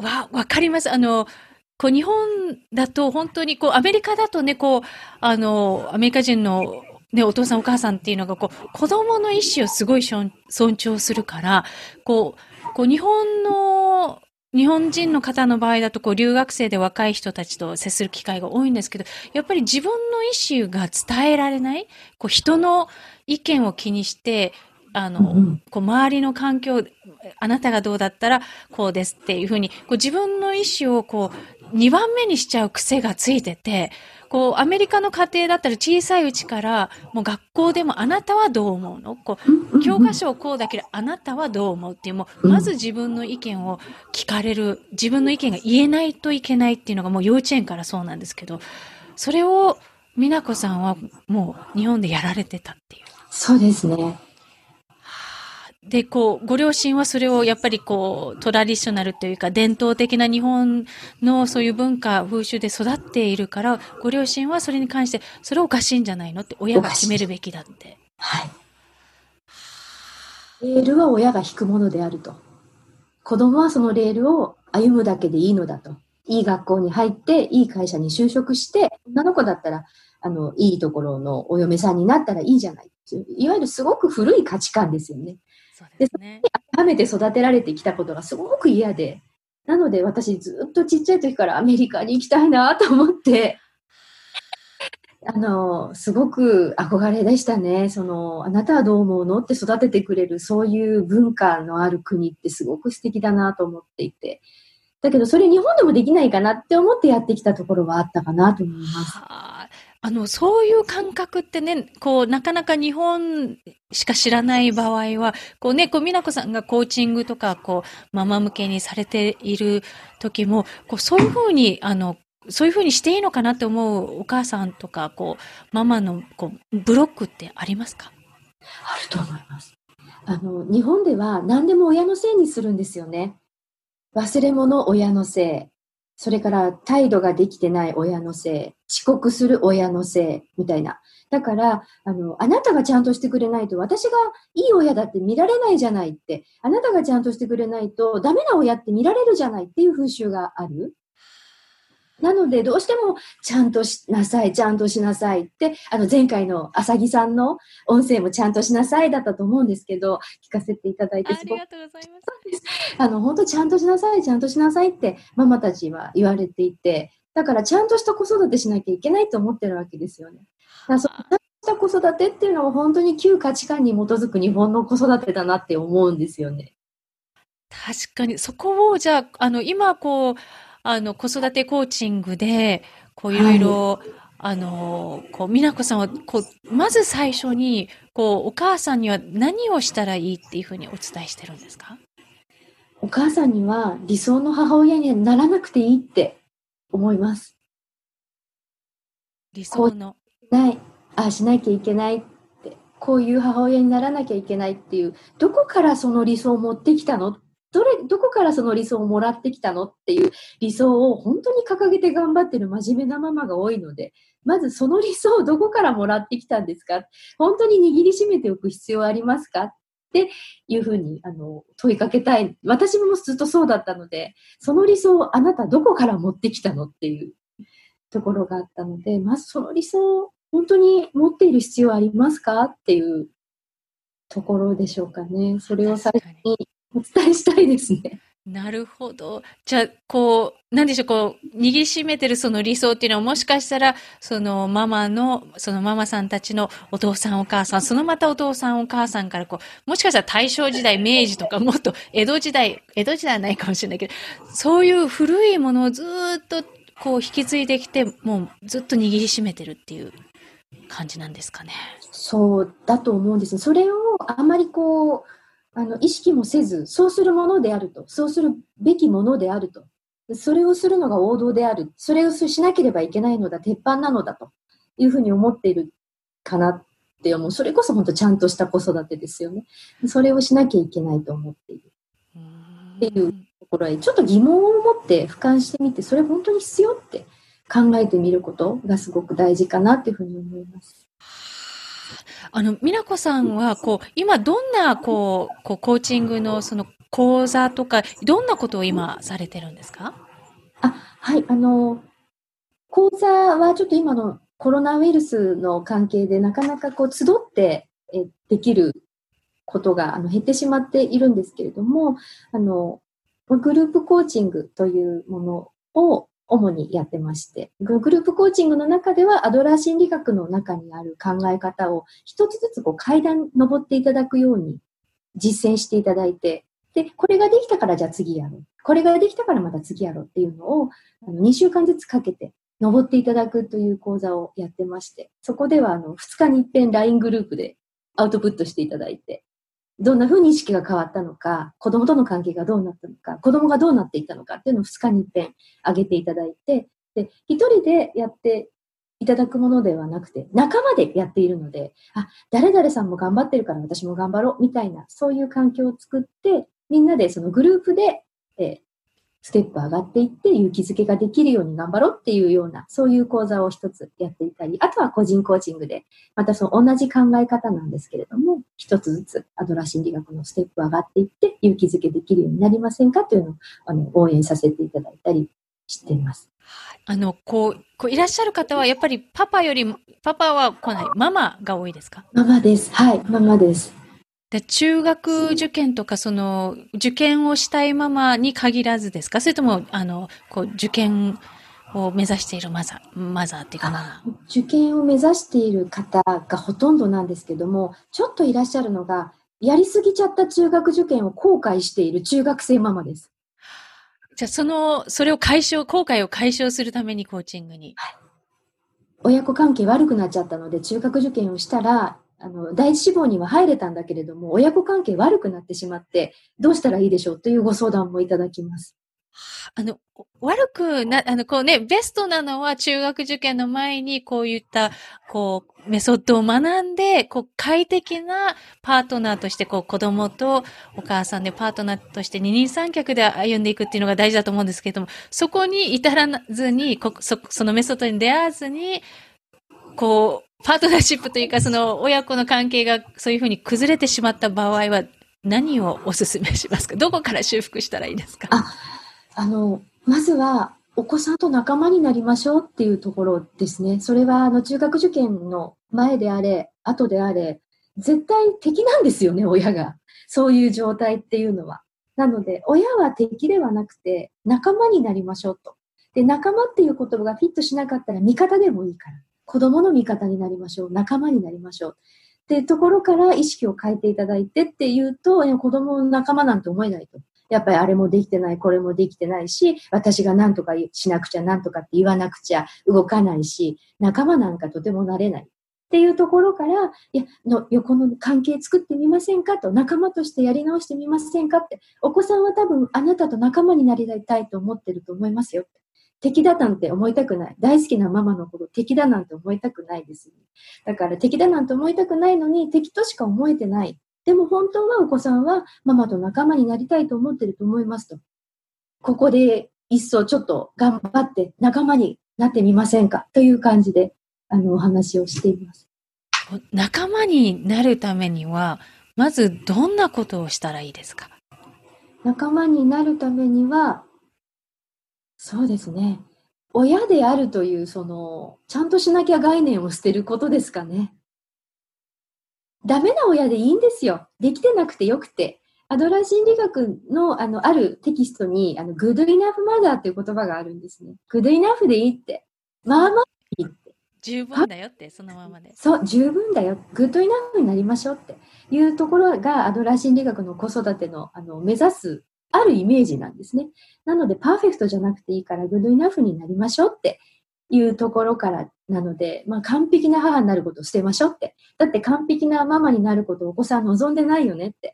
わ、わかります。あの、こう、日本だと本当にこう、アメリカだとね、こう、あの、アメリカ人のね、お父さんお母さんっていうのが、こう、子供の意思をすごい尊重するから、こう、こう、日本の、日本人の方の場合だと、こう、留学生で若い人たちと接する機会が多いんですけど、やっぱり自分の意思が伝えられない、こう、人の意見を気にして、あの、 うんうん、 こう、周りの環境、あなたがどうだったらこうですっていうふうに、こう、自分の意思をこう、にばんめにしちゃう癖がついてて、こう、アメリカの家庭だったら小さいうちから、もう学校でもあなたはどう思うの？こう、教科書をこうだけどあなたはどう思うっていう、もう、まず自分の意見を聞かれる、自分の意見が言えないといけないっていうのがもう幼稚園からそうなんですけど、それを美奈子さんはもう日本でやられてたっていう。 そうですね。 で、こう、ご両親はそれをやっぱりこう、トラディショナルというか、伝統的な日本のそういう文化、風習で育っているから、ご両親はそれに関して、それおかしいんじゃないのって、親が決めるべきだって。 はい。レールは親が引くものであると。子供はそのレールを歩むだけでいいのだと。いい学校に入って、いい会社に就職して、女の子だったら、あの、いいところのお嫁さんになったらいいじゃない。いわゆるすごく古い価値観ですよね。 そうですね。 で、それに当てはめて育てられてきたことがすごく嫌で、なので私ずっとちっちゃい時からアメリカに行きたいなと思って、あの、すごく憧れでしたね。その、あなたはどう思うのって育ててくれる、そういう文化のある国ってすごく素敵だなと思っていて。だけど、それ日本でもできないかなって思ってやってきたところはあったかなと思います。 はあ、あの、そういう感覚ってね、こう、なかなか日本しか知らない場合は、こうね、こう、美奈子さんがコーチングとか、こう、ママ向けにされている時も、こう、そういうふうに、あの、そういうふうにしていいのかなって思うお母さんとか、こう、ママの、こう、ブロックってありますか？ あると思います。あの、日本では何でも親のせいにするんですよね。忘れ物親のせい。それから態度ができてない親のせい。遅刻する親のせい。みたいな。だから、あの、あなたがちゃんとしてくれないと私がいい親だって見られないじゃないって。あなたがちゃんとしてくれないとダメな親って見られるじゃないっていう風習がある。なので、どうしても、ちゃんとしなさい、ちゃんとしなさいって、あの、前回のあさぎさんの音声もちゃんとしなさいだったと思うんですけど、聞かせていただいてすごく。 ありがとうございます。 あの、本当ちゃんとしなさい、ちゃんとしなさいってママたちは言われていて、だからちゃんとした子育てしなきゃいけないと思ってるわけですよね。だからそのちゃんとした子育てっていうのは本当に旧価値観に基づく日本の子育てだなって思うんですよね。 確かに、そこを、じゃあ、あの、今、こう、あの、子育てコーチングで、こう、いろいろ、あの、こう、美奈子さんは、こう、まず最初に、こう、お母さんには何をしたらいいっていうふうにお伝えしてるんですか？ お母さんには理想の母親にならなくていいって思います。 理想の。 ない、ああしなきゃいけないって、こういう母親にならなきゃいけないっていう、どこからその理想を持ってきたの？どれ、どこからその理想をもらってきたのっていう理想を本当に掲げて頑張ってる真面目なママが多いので、まずその理想をどこからもらってきたんですか？本当に握りしめておく必要ありますか？っていうふうにあの問いかけたい。私もずっとそうだったので、その理想をあなたどこから持ってきたのっていうところがあったので、まずその理想を本当に持っている必要ありますかっていうところでしょうかね。それを最初にお伝えしたいですね。 なるほど。じゃあ、こう、なんでしょう、こう、握りしめてるその理想っていうのはもしかしたら、そのママの、そのママさんたちのお父さんお母さん、そのまたお父さんお母さんからこう、もしかしたら大正時代、明治とかもっと江戸時代、江戸時代はないかもしれないけど、そういう古いものをずっとこう引き継いできて、もうずっと握りしめてるっていう感じなんですかね。 そうだと思うんですね。それをあまりこう、 あの、意識もせず、そうするものであると、そうするべきものであると。それをするのが王道である。それをしなければいけないのだ、鉄板なのだというふうに思っているかなって思う。それこそ本当ちゃんとした子育てですよね。それをしなきゃいけないと思っている。っていうところへ、ちょっと疑問を持って俯瞰してみて、それ本当に必要って考えてみることがすごく大事かなっていうふうに思います。 あの、美奈子さんは、こう、今どんな、こう、こう、コーチングのその講座とか、どんなことを今されてるんですか？ あ、はい、あの、講座はちょっと今のコロナウイルスの関係でなかなかこう集ってえできることがあの減ってしまっているんですけれども、あの、グループコーチングというものを主にやってまして、グループコーチングの中ではアドラー心理学の中にある考え方を一つずつこう階段登っていただくように実践していただいて、で、これができたからじゃあ次やろう。これができたからまた次やろうっていうのをあのにしゅうかんずつかけて登っていただくという講座をやってまして、そこではあのふつかに一遍 ライン グループでアウトプットしていただいて、どんな風に意識が変わったのか、子供との関係がどうなったのか、子供がどうなっていったのかっていうのをふつかに一遍上げていただいて、で、一人でやっていただくものではなくて、仲間でやっているので、あ、誰々さんも頑張ってるから私も頑張ろうみたいな、そういう環境を作って、みんなでそのグループで、えーステップ上がっていって勇気づけができるように頑張ろうっていうような、そういう講座を一つやっていたり、あとは個人コーチングで、またその同じ考え方なんですけれども、一つずつアドラー心理学のステップ上がっていって勇気づけできるようになりませんかというのをあの応援させていただいたりしています。 あの、こう、こういらっしゃる方はやっぱりパパより、パパは来ない、ママが多いですか？ ママです。はい、ママです。 で、中学受験とか、その、受験をしたいママに限らずですか？それとも、あの、こう、受験を目指しているマザー、マザーっていうかな。 受験を目指している方がほとんどなんですけども、ちょっといらっしゃるのが、やりすぎちゃった中学受験を後悔している中学生ママです。 じゃあ、その、それを解消、後悔を解消するためにコーチングに。 はい。親子関係悪くなっちゃったので、中学受験をしたら、あの、第一志望には入れたんだけれども、親子関係悪くなってしまって、どうしたらいいでしょうというご相談もいただきます。 あの、悪くな、あの、こうね、ベストなのは中学受験の前にこういった、こう、メソッドを学んで、こう、快適なパートナーとして、こう、子供とお母さんでパートナーとして二人三脚で歩んでいくっていうのが大事だと思うんですけれども、そこに至らずに、こそ、そのメソッドに出会わずに、こう、パートナーシップというか、その親子の関係がそういうふうに崩れてしまった場合は、何をお勧めしますか？どこから修復したらいいですか？ あ、あの、まずは、お子さんと仲間になりましょうっていうところですね。それは、あの、中学受験の前であれ、後であれ、絶対敵なんですよね、親が。そういう状態っていうのは。なので、親は敵ではなくて、仲間になりましょうと。で、仲間っていう言葉がフィットしなかったら味方でもいいから。子供の味方になりましょう。仲間になりましょう。っていうところから意識を変えていただいてっていうと、子供の仲間なんて思えないと。やっぱりあれもできてない、これもできてないし、私が何とかしなくちゃ、何とかって言わなくちゃ動かないし、仲間なんかとてもなれない。っていうところから、いや、の横の関係作ってみませんかと、仲間としてやり直してみませんかって、お子さんは多分あなたと仲間になりたいと思ってると思いますよ。敵だなんて思いたくない。大好きなママのこと敵だなんて思いたくないです、ね。だから敵だなんて思いたくないのに敵としか思えてない。でも本当はお子さんはママと仲間になりたいと思ってると思いますと。ここで一層ちょっと頑張って仲間になってみませんかという感じであのお話をしています。 仲間になるためには、まずどんなことをしたらいいですか？ 仲間になるためには、そうですね。親であるというそのちゃんとしなきゃ概念を捨てることですかね。ダメな親でいいんですよ。できてなくてよくて。アドラー心理学の あの、あるテキストに、あの、good enough mother っていう言葉があるんですね。good enough でいいって。まあまあいいって。 十分だよって、そのままで。 そう、十分だよ。good enough になりましょうっていうところが、アドラー心理学の子育ての、あの、目指す、あるイメージなんですね。なので、パーフェクトじゃなくていいから、good enough になりましょうっていうところからなので、まあ、完璧な母になることを捨てましょうって。だって完璧なママになることをお子さん望んでないよねって。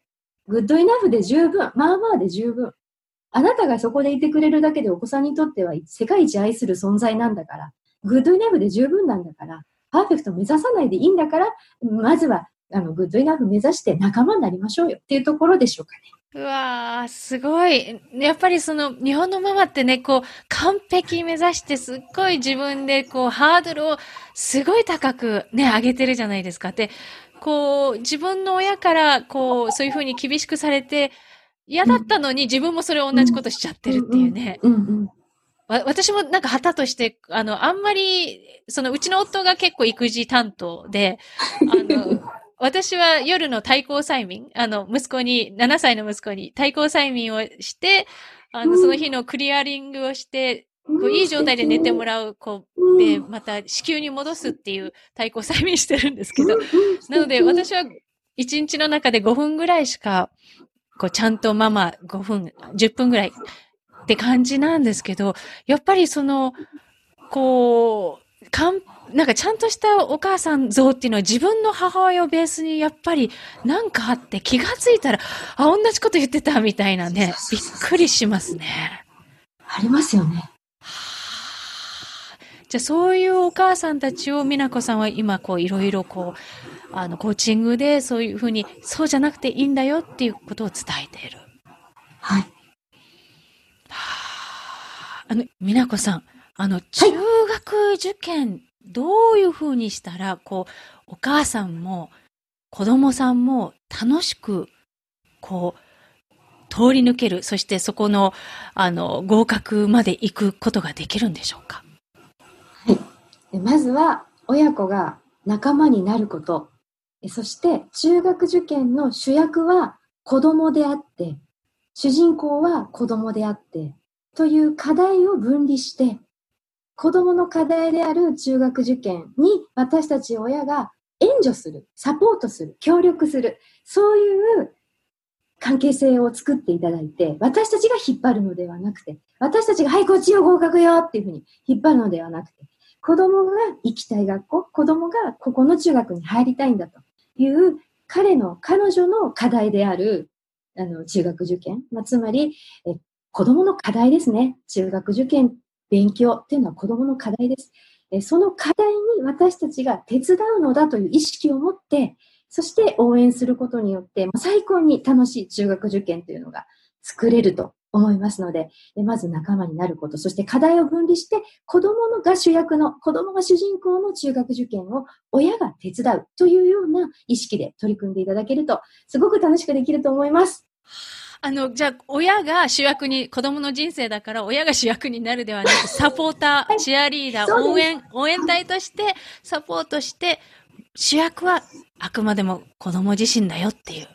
グッドイナフで十分。まあまあで十分。あなたがそこでいてくれるだけでお子さんにとっては世界一愛する存在なんだから、グッドイナフで十分なんだから、パーフェクト目指さないでいいんだから、まずはあのグッドイナフ目指して仲間になりましょうよっていうところでしょうかね。 うわー、すごい。やっぱりその、日本のママってね、こう、完璧目指してすっごい自分でこう、ハードルをすごい高くね、上げてるじゃないですか。で、こう、自分の親から、こう、そういうふうに厳しくされて、嫌だったのに自分もそれを同じことしちゃってるっていうね。 うんうんうんうんわ私もなんか旗として、あの、あんまり、そのうちの夫が結構育児担当で、あの、私は夜の対抗催眠、あの、息子に、ななさいの息子に対抗催眠をして、あの、その日のクリアリングをして、こういい状態で寝てもらう、こう、で、また子宮に戻すっていう対抗催眠してるんですけど、なので私はいちにちの中でごふんぐらいしか、こう、ちゃんとママごふん、じゅっぷんぐらいって感じなんですけど、やっぱりその、こう、かん、なんかちゃんとしたお母さん像っていうのは自分の母親をベースにやっぱりなんかあって気がついたら、あ、同じこと言ってたみたいなね、びっくりしますね。 ありますよね。 じゃあそういうお母さんたちを美奈子さんは今こういろいろこう、あの、コーチングでそういうふうに、そうじゃなくていいんだよっていうことを伝えている。 はい。 あの、美奈子さん、あの、中学受験、どういうふうにしたら、こう、お母さんも、子供さんも楽しく、こう、通り抜ける、そしてそこの、あの、合格まで行くことができるんでしょうか？ はい。でまずは、親子が仲間になること。そして、中学受験の主役は子供であって、主人公は子供であって、という課題を分離して、子供の課題である中学受験に私たち親が援助する、サポートする、協力する、そういう関係性を作っていただいて、私たちが引っ張るのではなくて、私たちがはいこっちよ合格よっていうふうに引っ張るのではなくて、子供が行きたい学校、子供がここの中学に入りたいんだという彼の、彼女の課題であるあの中学受験、まあ、つまりえ子供の課題ですね。中学受験、勉強っていうのは子供の課題です。えその課題に私たちが手伝うのだという意識を持って、そして応援することによって、最高に楽しい中学受験というのが作れると思いますので、まず仲間になること、そして課題を分離して、子供のが主役の、子供が主人公の中学受験を親が手伝うというような意識で取り組んでいただけると、すごく楽しくできると思います。 あの、じゃあ、親が主役に、子供の人生だから親が主役になるではなく、サポーター、はい、チアリーダー、応援、応援隊としてサポートして、主役はあくまでも子供自身だよっていう。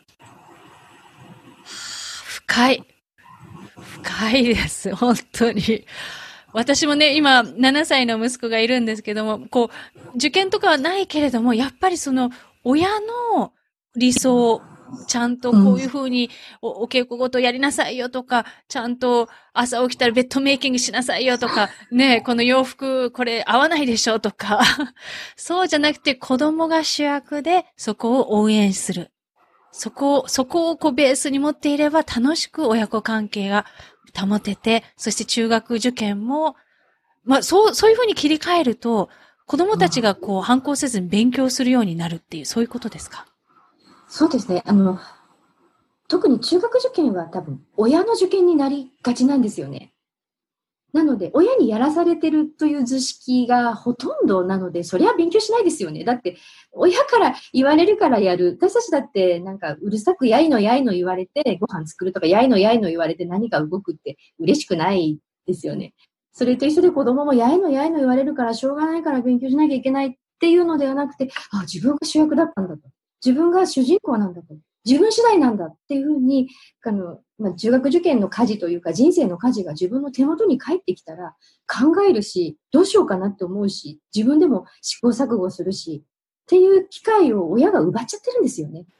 深い。深いです。本当に。私もね、今、ななさいの息子がいるんですけども、こう、受験とかはないけれども、やっぱりその、親の理想、ちゃんとこういう風にお、お稽古ごとやりなさいよとか、ちゃんと朝起きたらベッドメイキングしなさいよとか、ね、この洋服これ合わないでしょとか、そうじゃなくて子供が主役でそこを応援する。そこを、そこをこうベースに持っていれば楽しく親子関係が保てて、そして中学受験も、まあそう、そういう風に切り替えると、子供たちがこう反抗せずに勉強するようになるっていう、そういうことですか？ そうですね。あの、特に中学受験は多分、親の受験になりがちなんですよね。なので、親にやらされてるという図式がほとんどなので、そりゃ勉強しないですよね。だって、親から言われるからやる。私たちだって、なんか、うるさくやいのやいの言われて、ご飯作るとか、やいのやいの言われて何か動くって嬉しくないですよね。それと一緒で子供もやいのやいの言われるから、しょうがないから勉強しなきゃいけないっていうのではなくて、あ、自分が主役だったんだと。自分が主人公なんだと。自分次第なんだっていうふうに、あの、まあ、中学受験の舵というか人生の舵が自分の手元に返ってきたら考えるし、どうしようかなって思うし、自分でも試行錯誤するし、っていう機会を親が奪っちゃってるんですよね。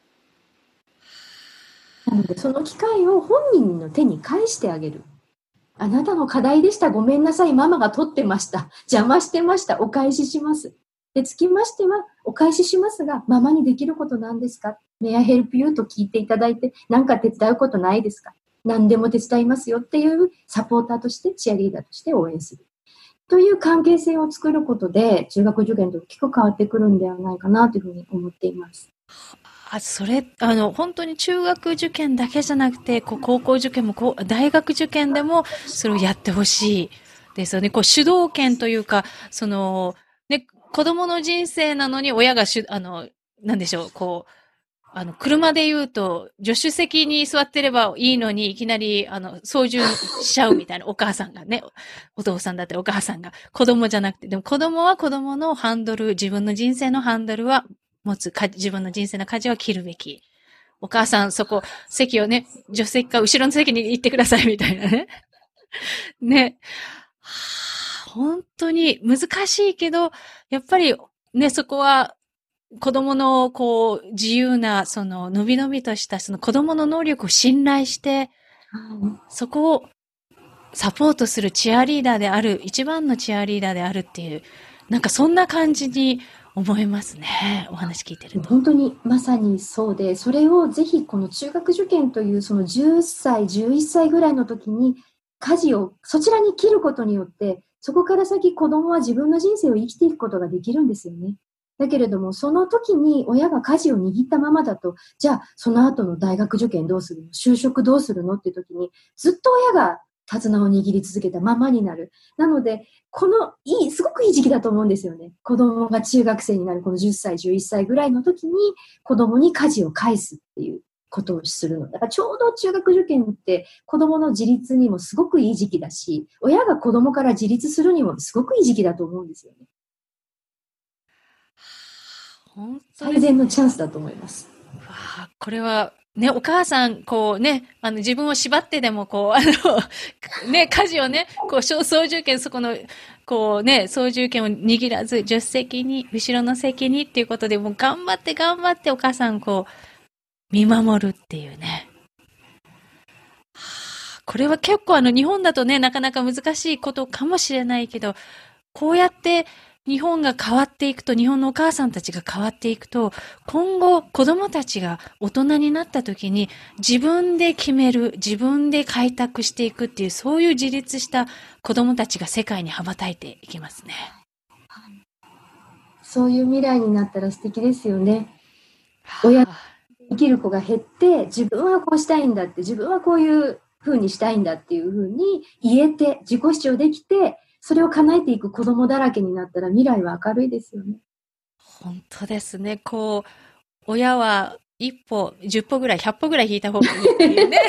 なので、その機会を本人の手に返してあげる。あなたの課題でした。ごめんなさい。ママが取ってました。邪魔してました。お返しします。 で、つきましては、お返ししますが、ママにできることなんですか？ May I help you? と聞いていただいて、何か手伝うことないですか？何でも手伝いますよっていうサポーターとして、チアリーダーとして応援する。という関係性を作ることで、中学受験と大きく変わってくるんではないかなというふうに思っています。 あ、それ、あの、本当に中学受験だけじゃなくて、こう、高校受験も、こう、大学受験でも、それをやってほしいですよね。こう、主導権というか、その、ね、子供の人生なのに親がし、あの、なんでしょう、こう、あの、車で言うと、助手席に座ってればいいのに、いきなり、あの、操縦しちゃうみたいな、お母さんがね、お父さんだってお母さんが、子供じゃなくて、でも子供は子供のハンドル、自分の人生のハンドルは持つ、か自分の人生の舵は切るべき。お母さん、そこ、席をね、助手席か後ろの席に行ってください、みたいなね。ね。はあ、本当に難しいけど、やっぱりね、そこは、子供のこう自由なそののびのびとしたその子供の能力を信頼して、そこをサポートするチアリーダーである、一番のチアリーダーであるっていう、なんかそんな感じに思いますね。お話聞いてると。 本当にまさにそうで、それをぜひこの中学受験というそのじゅっさい、じゅういっさいぐらいの時に舵をそちらに切ることによって、そこから先子供は自分の人生を生きていくことができるんですよね。だけれども、その時に親が舵を握ったままだと、じゃあその後の大学受験どうするの？就職どうするの？っていう時に、ずっと親が手綱を握り続けたままになる。なので、このいい、すごくいい時期だと思うんですよね。子供が中学生になるこのじゅっさい、じゅういっさいぐらいの時に子供に舵を返すっていうことをするの。だからちょうど中学受験って子供の自立にもすごくいい時期だし、親が子供から自立するにもすごくいい時期だと思うんですよね。本当ですね。最善のチャンスだと思います。 わあ、これは、ね、お母さん、こうね、あの、自分を縛ってでも、こう、あの、ね、舵をね、こう、操縦権、そこの、こうね、操縦権を握らず、助手席に、後ろの席にっていうことで、もう頑張って頑張ってお母さん、こう、見守るっていうね。はあ、これは結構あの、日本だとね、なかなか難しいことかもしれないけど、こうやって、日本が変わっていくと、日本のお母さんたちが変わっていくと、今後子供たちが大人になった時に自分で決める、自分で開拓していくっていう、そういう自立した子供たちが世界に羽ばたいていきますね。 そういう未来になったら素敵ですよね。親が生きる子が減って、自分はこうしたいんだって、自分はこういう風にしたいんだっていう風に言えて、自己主張できて、それを叶えていく子供だらけになったら未来は明るいですよね。 本当ですね。こう、親は一歩、十歩ぐらい、百歩ぐらい引いた方がいいっていうね。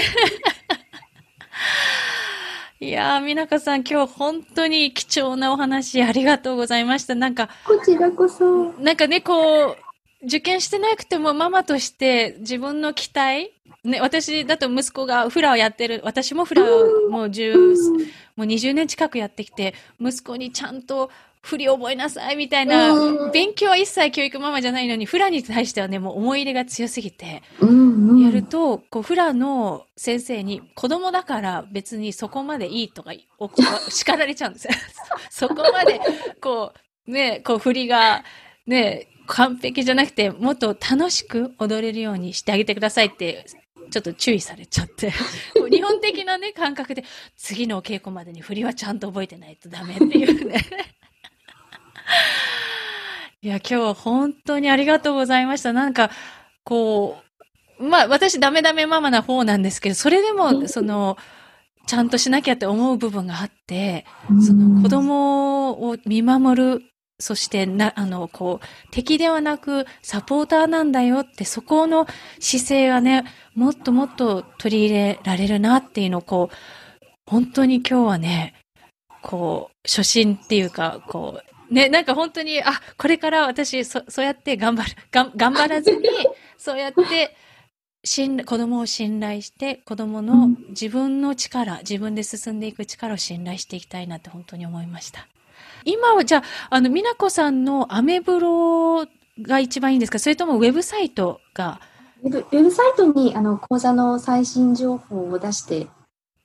いやー、みなかさん、今日本当に貴重なお話ありがとうございました。なんか、 こちらこそ。 なんかね、こう、受験してなくてもママとして自分の期待、ね、私だと息子がフラをやってる、私もフラをもうじゅう、もうにじゅうねん近くやってきて、息子にちゃんと振り覚えなさいみたいな、勉強は一切教育ママじゃないのに、フラに対してはね、もう思い入れが強すぎて、やると、こう、フラの先生に、子供だから別にそこまでいいとか、叱られちゃうんですよ。そこまで、こう、ね、こう、振りが、ね、完璧じゃなくて、もっと楽しく踊れるようにしてあげてくださいって、ちょっと注意されちゃって。日本的なね、感覚で、次のお稽古までに振りはちゃんと覚えてないとダメっていうね。いや、今日は本当にありがとうございました。なんか、こう、まあ、私ダメダメママな方なんですけど、それでも、その、ちゃんとしなきゃって思う部分があって、その子供を見守る、そしてな、あの、こう、敵ではなくサポーターなんだよって、そこの姿勢はね、もっともっと取り入れられるなっていうのを、こう、本当に今日はね、こう、初心っていうか、こう、ね、なんか本当に、あ、これから私、そ、そうやって頑張る、が頑張らずに、そうやって、信子供を信頼して、子供の自分の力、自分で進んでいく力を信頼していきたいなって本当に思いました。今はじゃあ、あの、美奈子さんのアメブロが一番いいんですか？それともウェブサイトが？ ウェブ、ウェブサイトにあの講座の最新情報を出して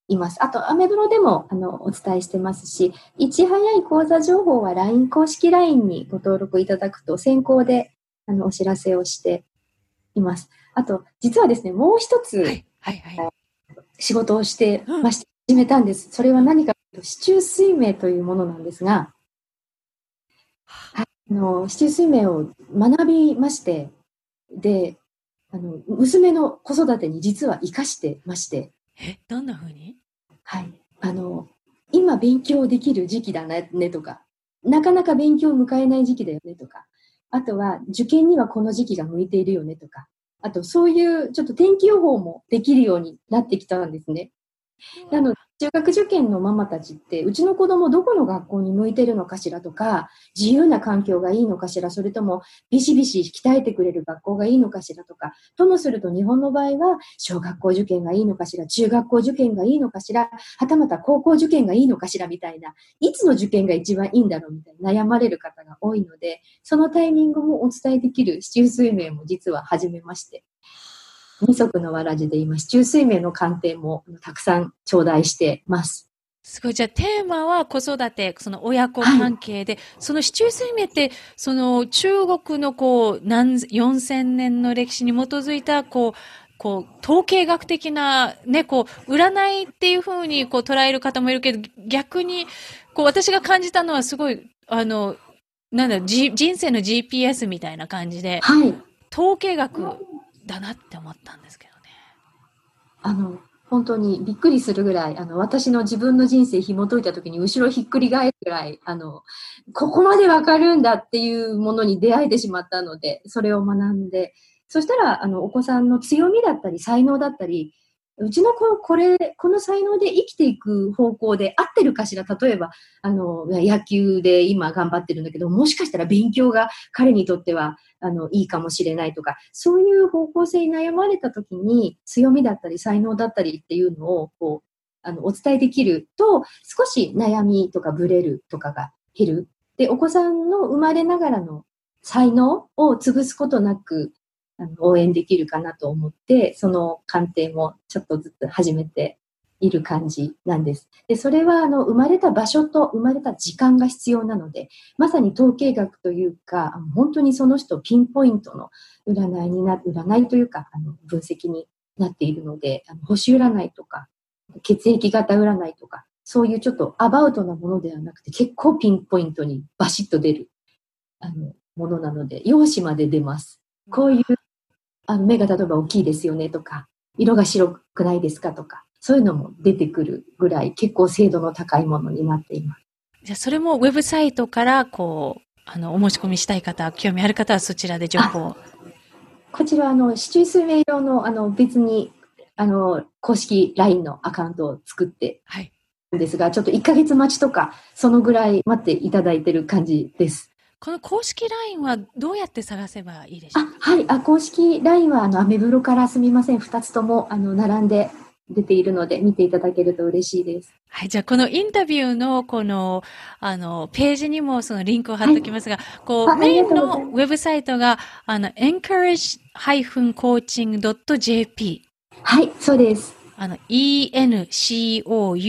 います。あと、アメブロでも、あの、お伝えしてますし、いち早い講座情報は ライン、公式 ライン にご登録いただくと、先行で、あの、お知らせをしています。あと、実はですね、もう一つ、はいはいはい、仕事をしてまして、うん、始めたんです。それは何かというと、四柱推命というものなんですが、はい、あの、四柱推命を学びまして、で、あの、娘の子育てに実は活かしてまして。 え、どんな風に？ はい。あの、今勉強できる時期だねとか、なかなか勉強を迎えない時期だよねとか、あとは受験にはこの時期が向いているよねとか、あとそういうちょっと天気予報もできるようになってきたんですね。なので、中学受験のママたちって、うちの子供どこの学校に向いてるのかしらとか、自由な環境がいいのかしら、それともビシビシ鍛えてくれる学校がいいのかしらとか、ともすると日本の場合は、小学校受験がいいのかしら、中学校受験がいいのかしら、はたまた高校受験がいいのかしらみたいな、いつの受験が一番いいんだろうみたいな悩まれる方が多いので、そのタイミングもお伝えできる四柱推命も実は始めまして。二足のわらじで今、四柱推命の鑑定もたくさん頂戴してます。 すごい。じゃあ、テーマは子育て、その親子関係で、はい、その四柱推命って、その中国のこう、何、よんせんねんの歴史に基づいた、こう、こう、統計学的な、ね、こう、占いっていう風にこう捉える方もいるけど、逆に、こう、私が感じたのはすごい、あの、なんだろう、G、人生の ジーピーエス みたいな感じで、はい、統計学、だなって思ったんですけどね。 あの、本当にびっくりするぐらい、あの、私の自分の人生紐解いたときに後ろひっくり返るぐらい、あの、ここまでわかるんだっていうものに出会えてしまったので、それを学んで、そしたら、あの、お子さんの強みだったり、才能だったり、うちの子、これ、この才能で生きていく方向で合ってるかしら。例えば、あの、野球で今頑張ってるんだけど、もしかしたら勉強が彼にとっては、あの、いいかもしれないとか、そういう方向性に悩まれたときに、強みだったり、才能だったりっていうのを、こう、あの、お伝えできると、少し悩みとかブレるとかが減る。で、お子さんの生まれながらの才能を潰すことなく、あの応援できるかなと思って、その鑑定もちょっとずつ始めている感じなんです。で、それはあの生まれた場所と生まれた時間が必要なので、まさに統計学というか、本当にその人ピンポイントの占いにな、占いというか、あの分析になっているので、あの星占いとか、血液型占いとか、そういうちょっとアバウトなものではなくて、結構ピンポイントにバシッと出るあのものなので、容姿まで出ます。こういうあの目が例えば大きいですよねとか、色が白くないですかとか、そういうのも出てくるぐらい結構精度の高いものになっています。 じゃあそれもウェブサイトからこう、あの、お申し込みしたい方、興味ある方はそちらで情報を。 こちら、あの、四柱推命用の、あの、別に、あの、公式 ライン のアカウントを作ってるんですが、はい、ちょっといっかげつ待ちとか、そのぐらい待っていただいてる感じです。 この公式 ライン はどうやって探せばいいでしょうか？ あ、はい。あ、公式 ライン は、あの、アメブロからすみません。ふたつとも、あの、並んで出ているので、見ていただけると嬉しいです。 はい。じゃあ、このインタビューの、この、あの、ページにもそのリンクを貼っておきますが、はい、こう、メインのウェブサイトが、あの、エンカレッジダッシュコーチングドットジェーピー。 はい、そうです。 あの、エンカレッジ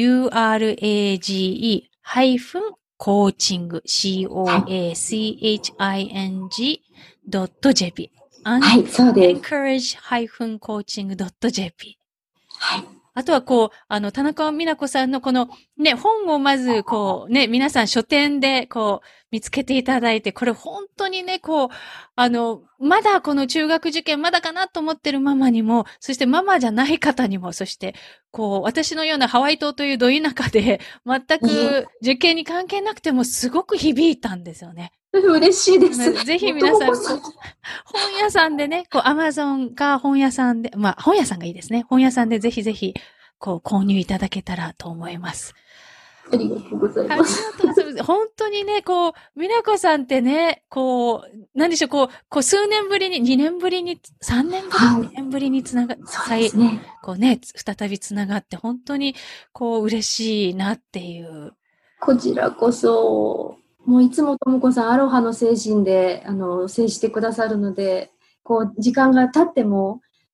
ハイフンコーチング、コーチング ドットジェーピー。 はい、そうです。 エンカレッジダッシュコーチングドットジェーピー。 はい。 あとはこう、あの、田中美奈子さんのこのね、本をまずこうね、皆さん書店でこう見つけていただいて、これ本当にね、こう、あの、まだこの中学受験まだかなと思ってるママにも、そしてママじゃない方にも、そしてこう、私のようなハワイ島というど田舎で、全く受験に関係なくてもすごく響いたんですよね。 嬉しいです。 ぜひ皆さん、本屋さんでね、こう、アマゾンか本屋さんで、まあ、本屋さんがいいですね。本屋さんでぜひぜひ、こう、購入いただけたらと思います。 ありがとうございます。 ありがとうございます。本当にね、こう、美奈子さんってね、こう、なんでしょう、こう、こう、数年ぶりに、にねんぶりに、さんねんぶり、はい、にねんぶりにつなが、 そうですね。 こうね、再びつながって、本当に、こう、嬉しいなっていう。 こちらこそ、もういつもともこさん、アロハの精神で、あの、接してくださるので、こう、時間が経っても、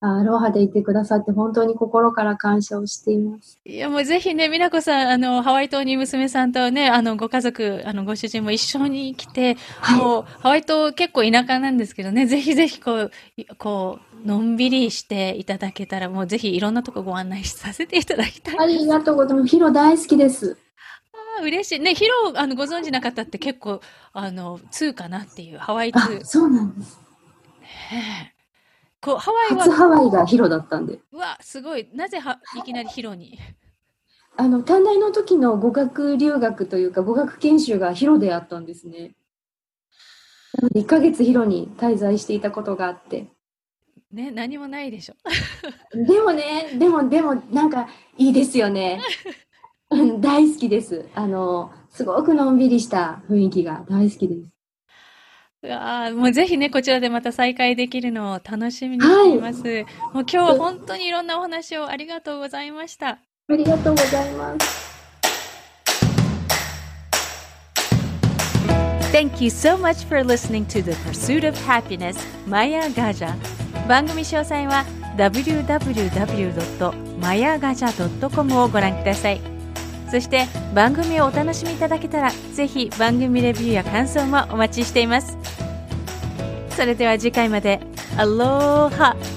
アロハでいてくださって本当に心から感謝をしています。 いや、もうぜひね、美奈子さん、あの、ハワイ島に娘さんとね、あの、ご家族、あの、ご主人も一緒に来て、はい、もう、ハワイ島結構田舎なんですけどね、ぜひぜひこう、こう、のんびりしていただけたら、もうぜひいろんなとこご案内させていただきたいです。 ありがとうございます。ヒロ大好きです。 ああ、嬉しい。ね、ヒロ、あの、ご存知な方って結構、あの、通かなっていう、ハワイ通。 あ、そうなんです。 ねえ。こう、ハワイは。 初ハワイがヒロだったんで。 うわ、すごい。なぜは、いきなりヒロに。 あの、短大の時の語学留学というか、語学研修がヒロであったんですね。なので、いっかげつヒロに滞在していたことがあって。 ね、何もないでしょ。 でもね、でも、でも、なんか、いいですよね。大好きです。あの、すごくのんびりした雰囲気が大好きです。 うわもうぜひね、こちらでまた再会できるのを楽しみにしています。はい、もう今日は本当にいろんなお話をありがとうございました。 ありがとうございます。 Thank you so much for listening to The Pursuit of Happiness, Maya Gaja. 番組詳細は ダブリューダブリューダブリュードットマヤガジャドットコム をご覧ください。そして番組をお楽しみいただけたら、ぜひ番組レビューや感想もお待ちしています。それでは次回まで。アローハ。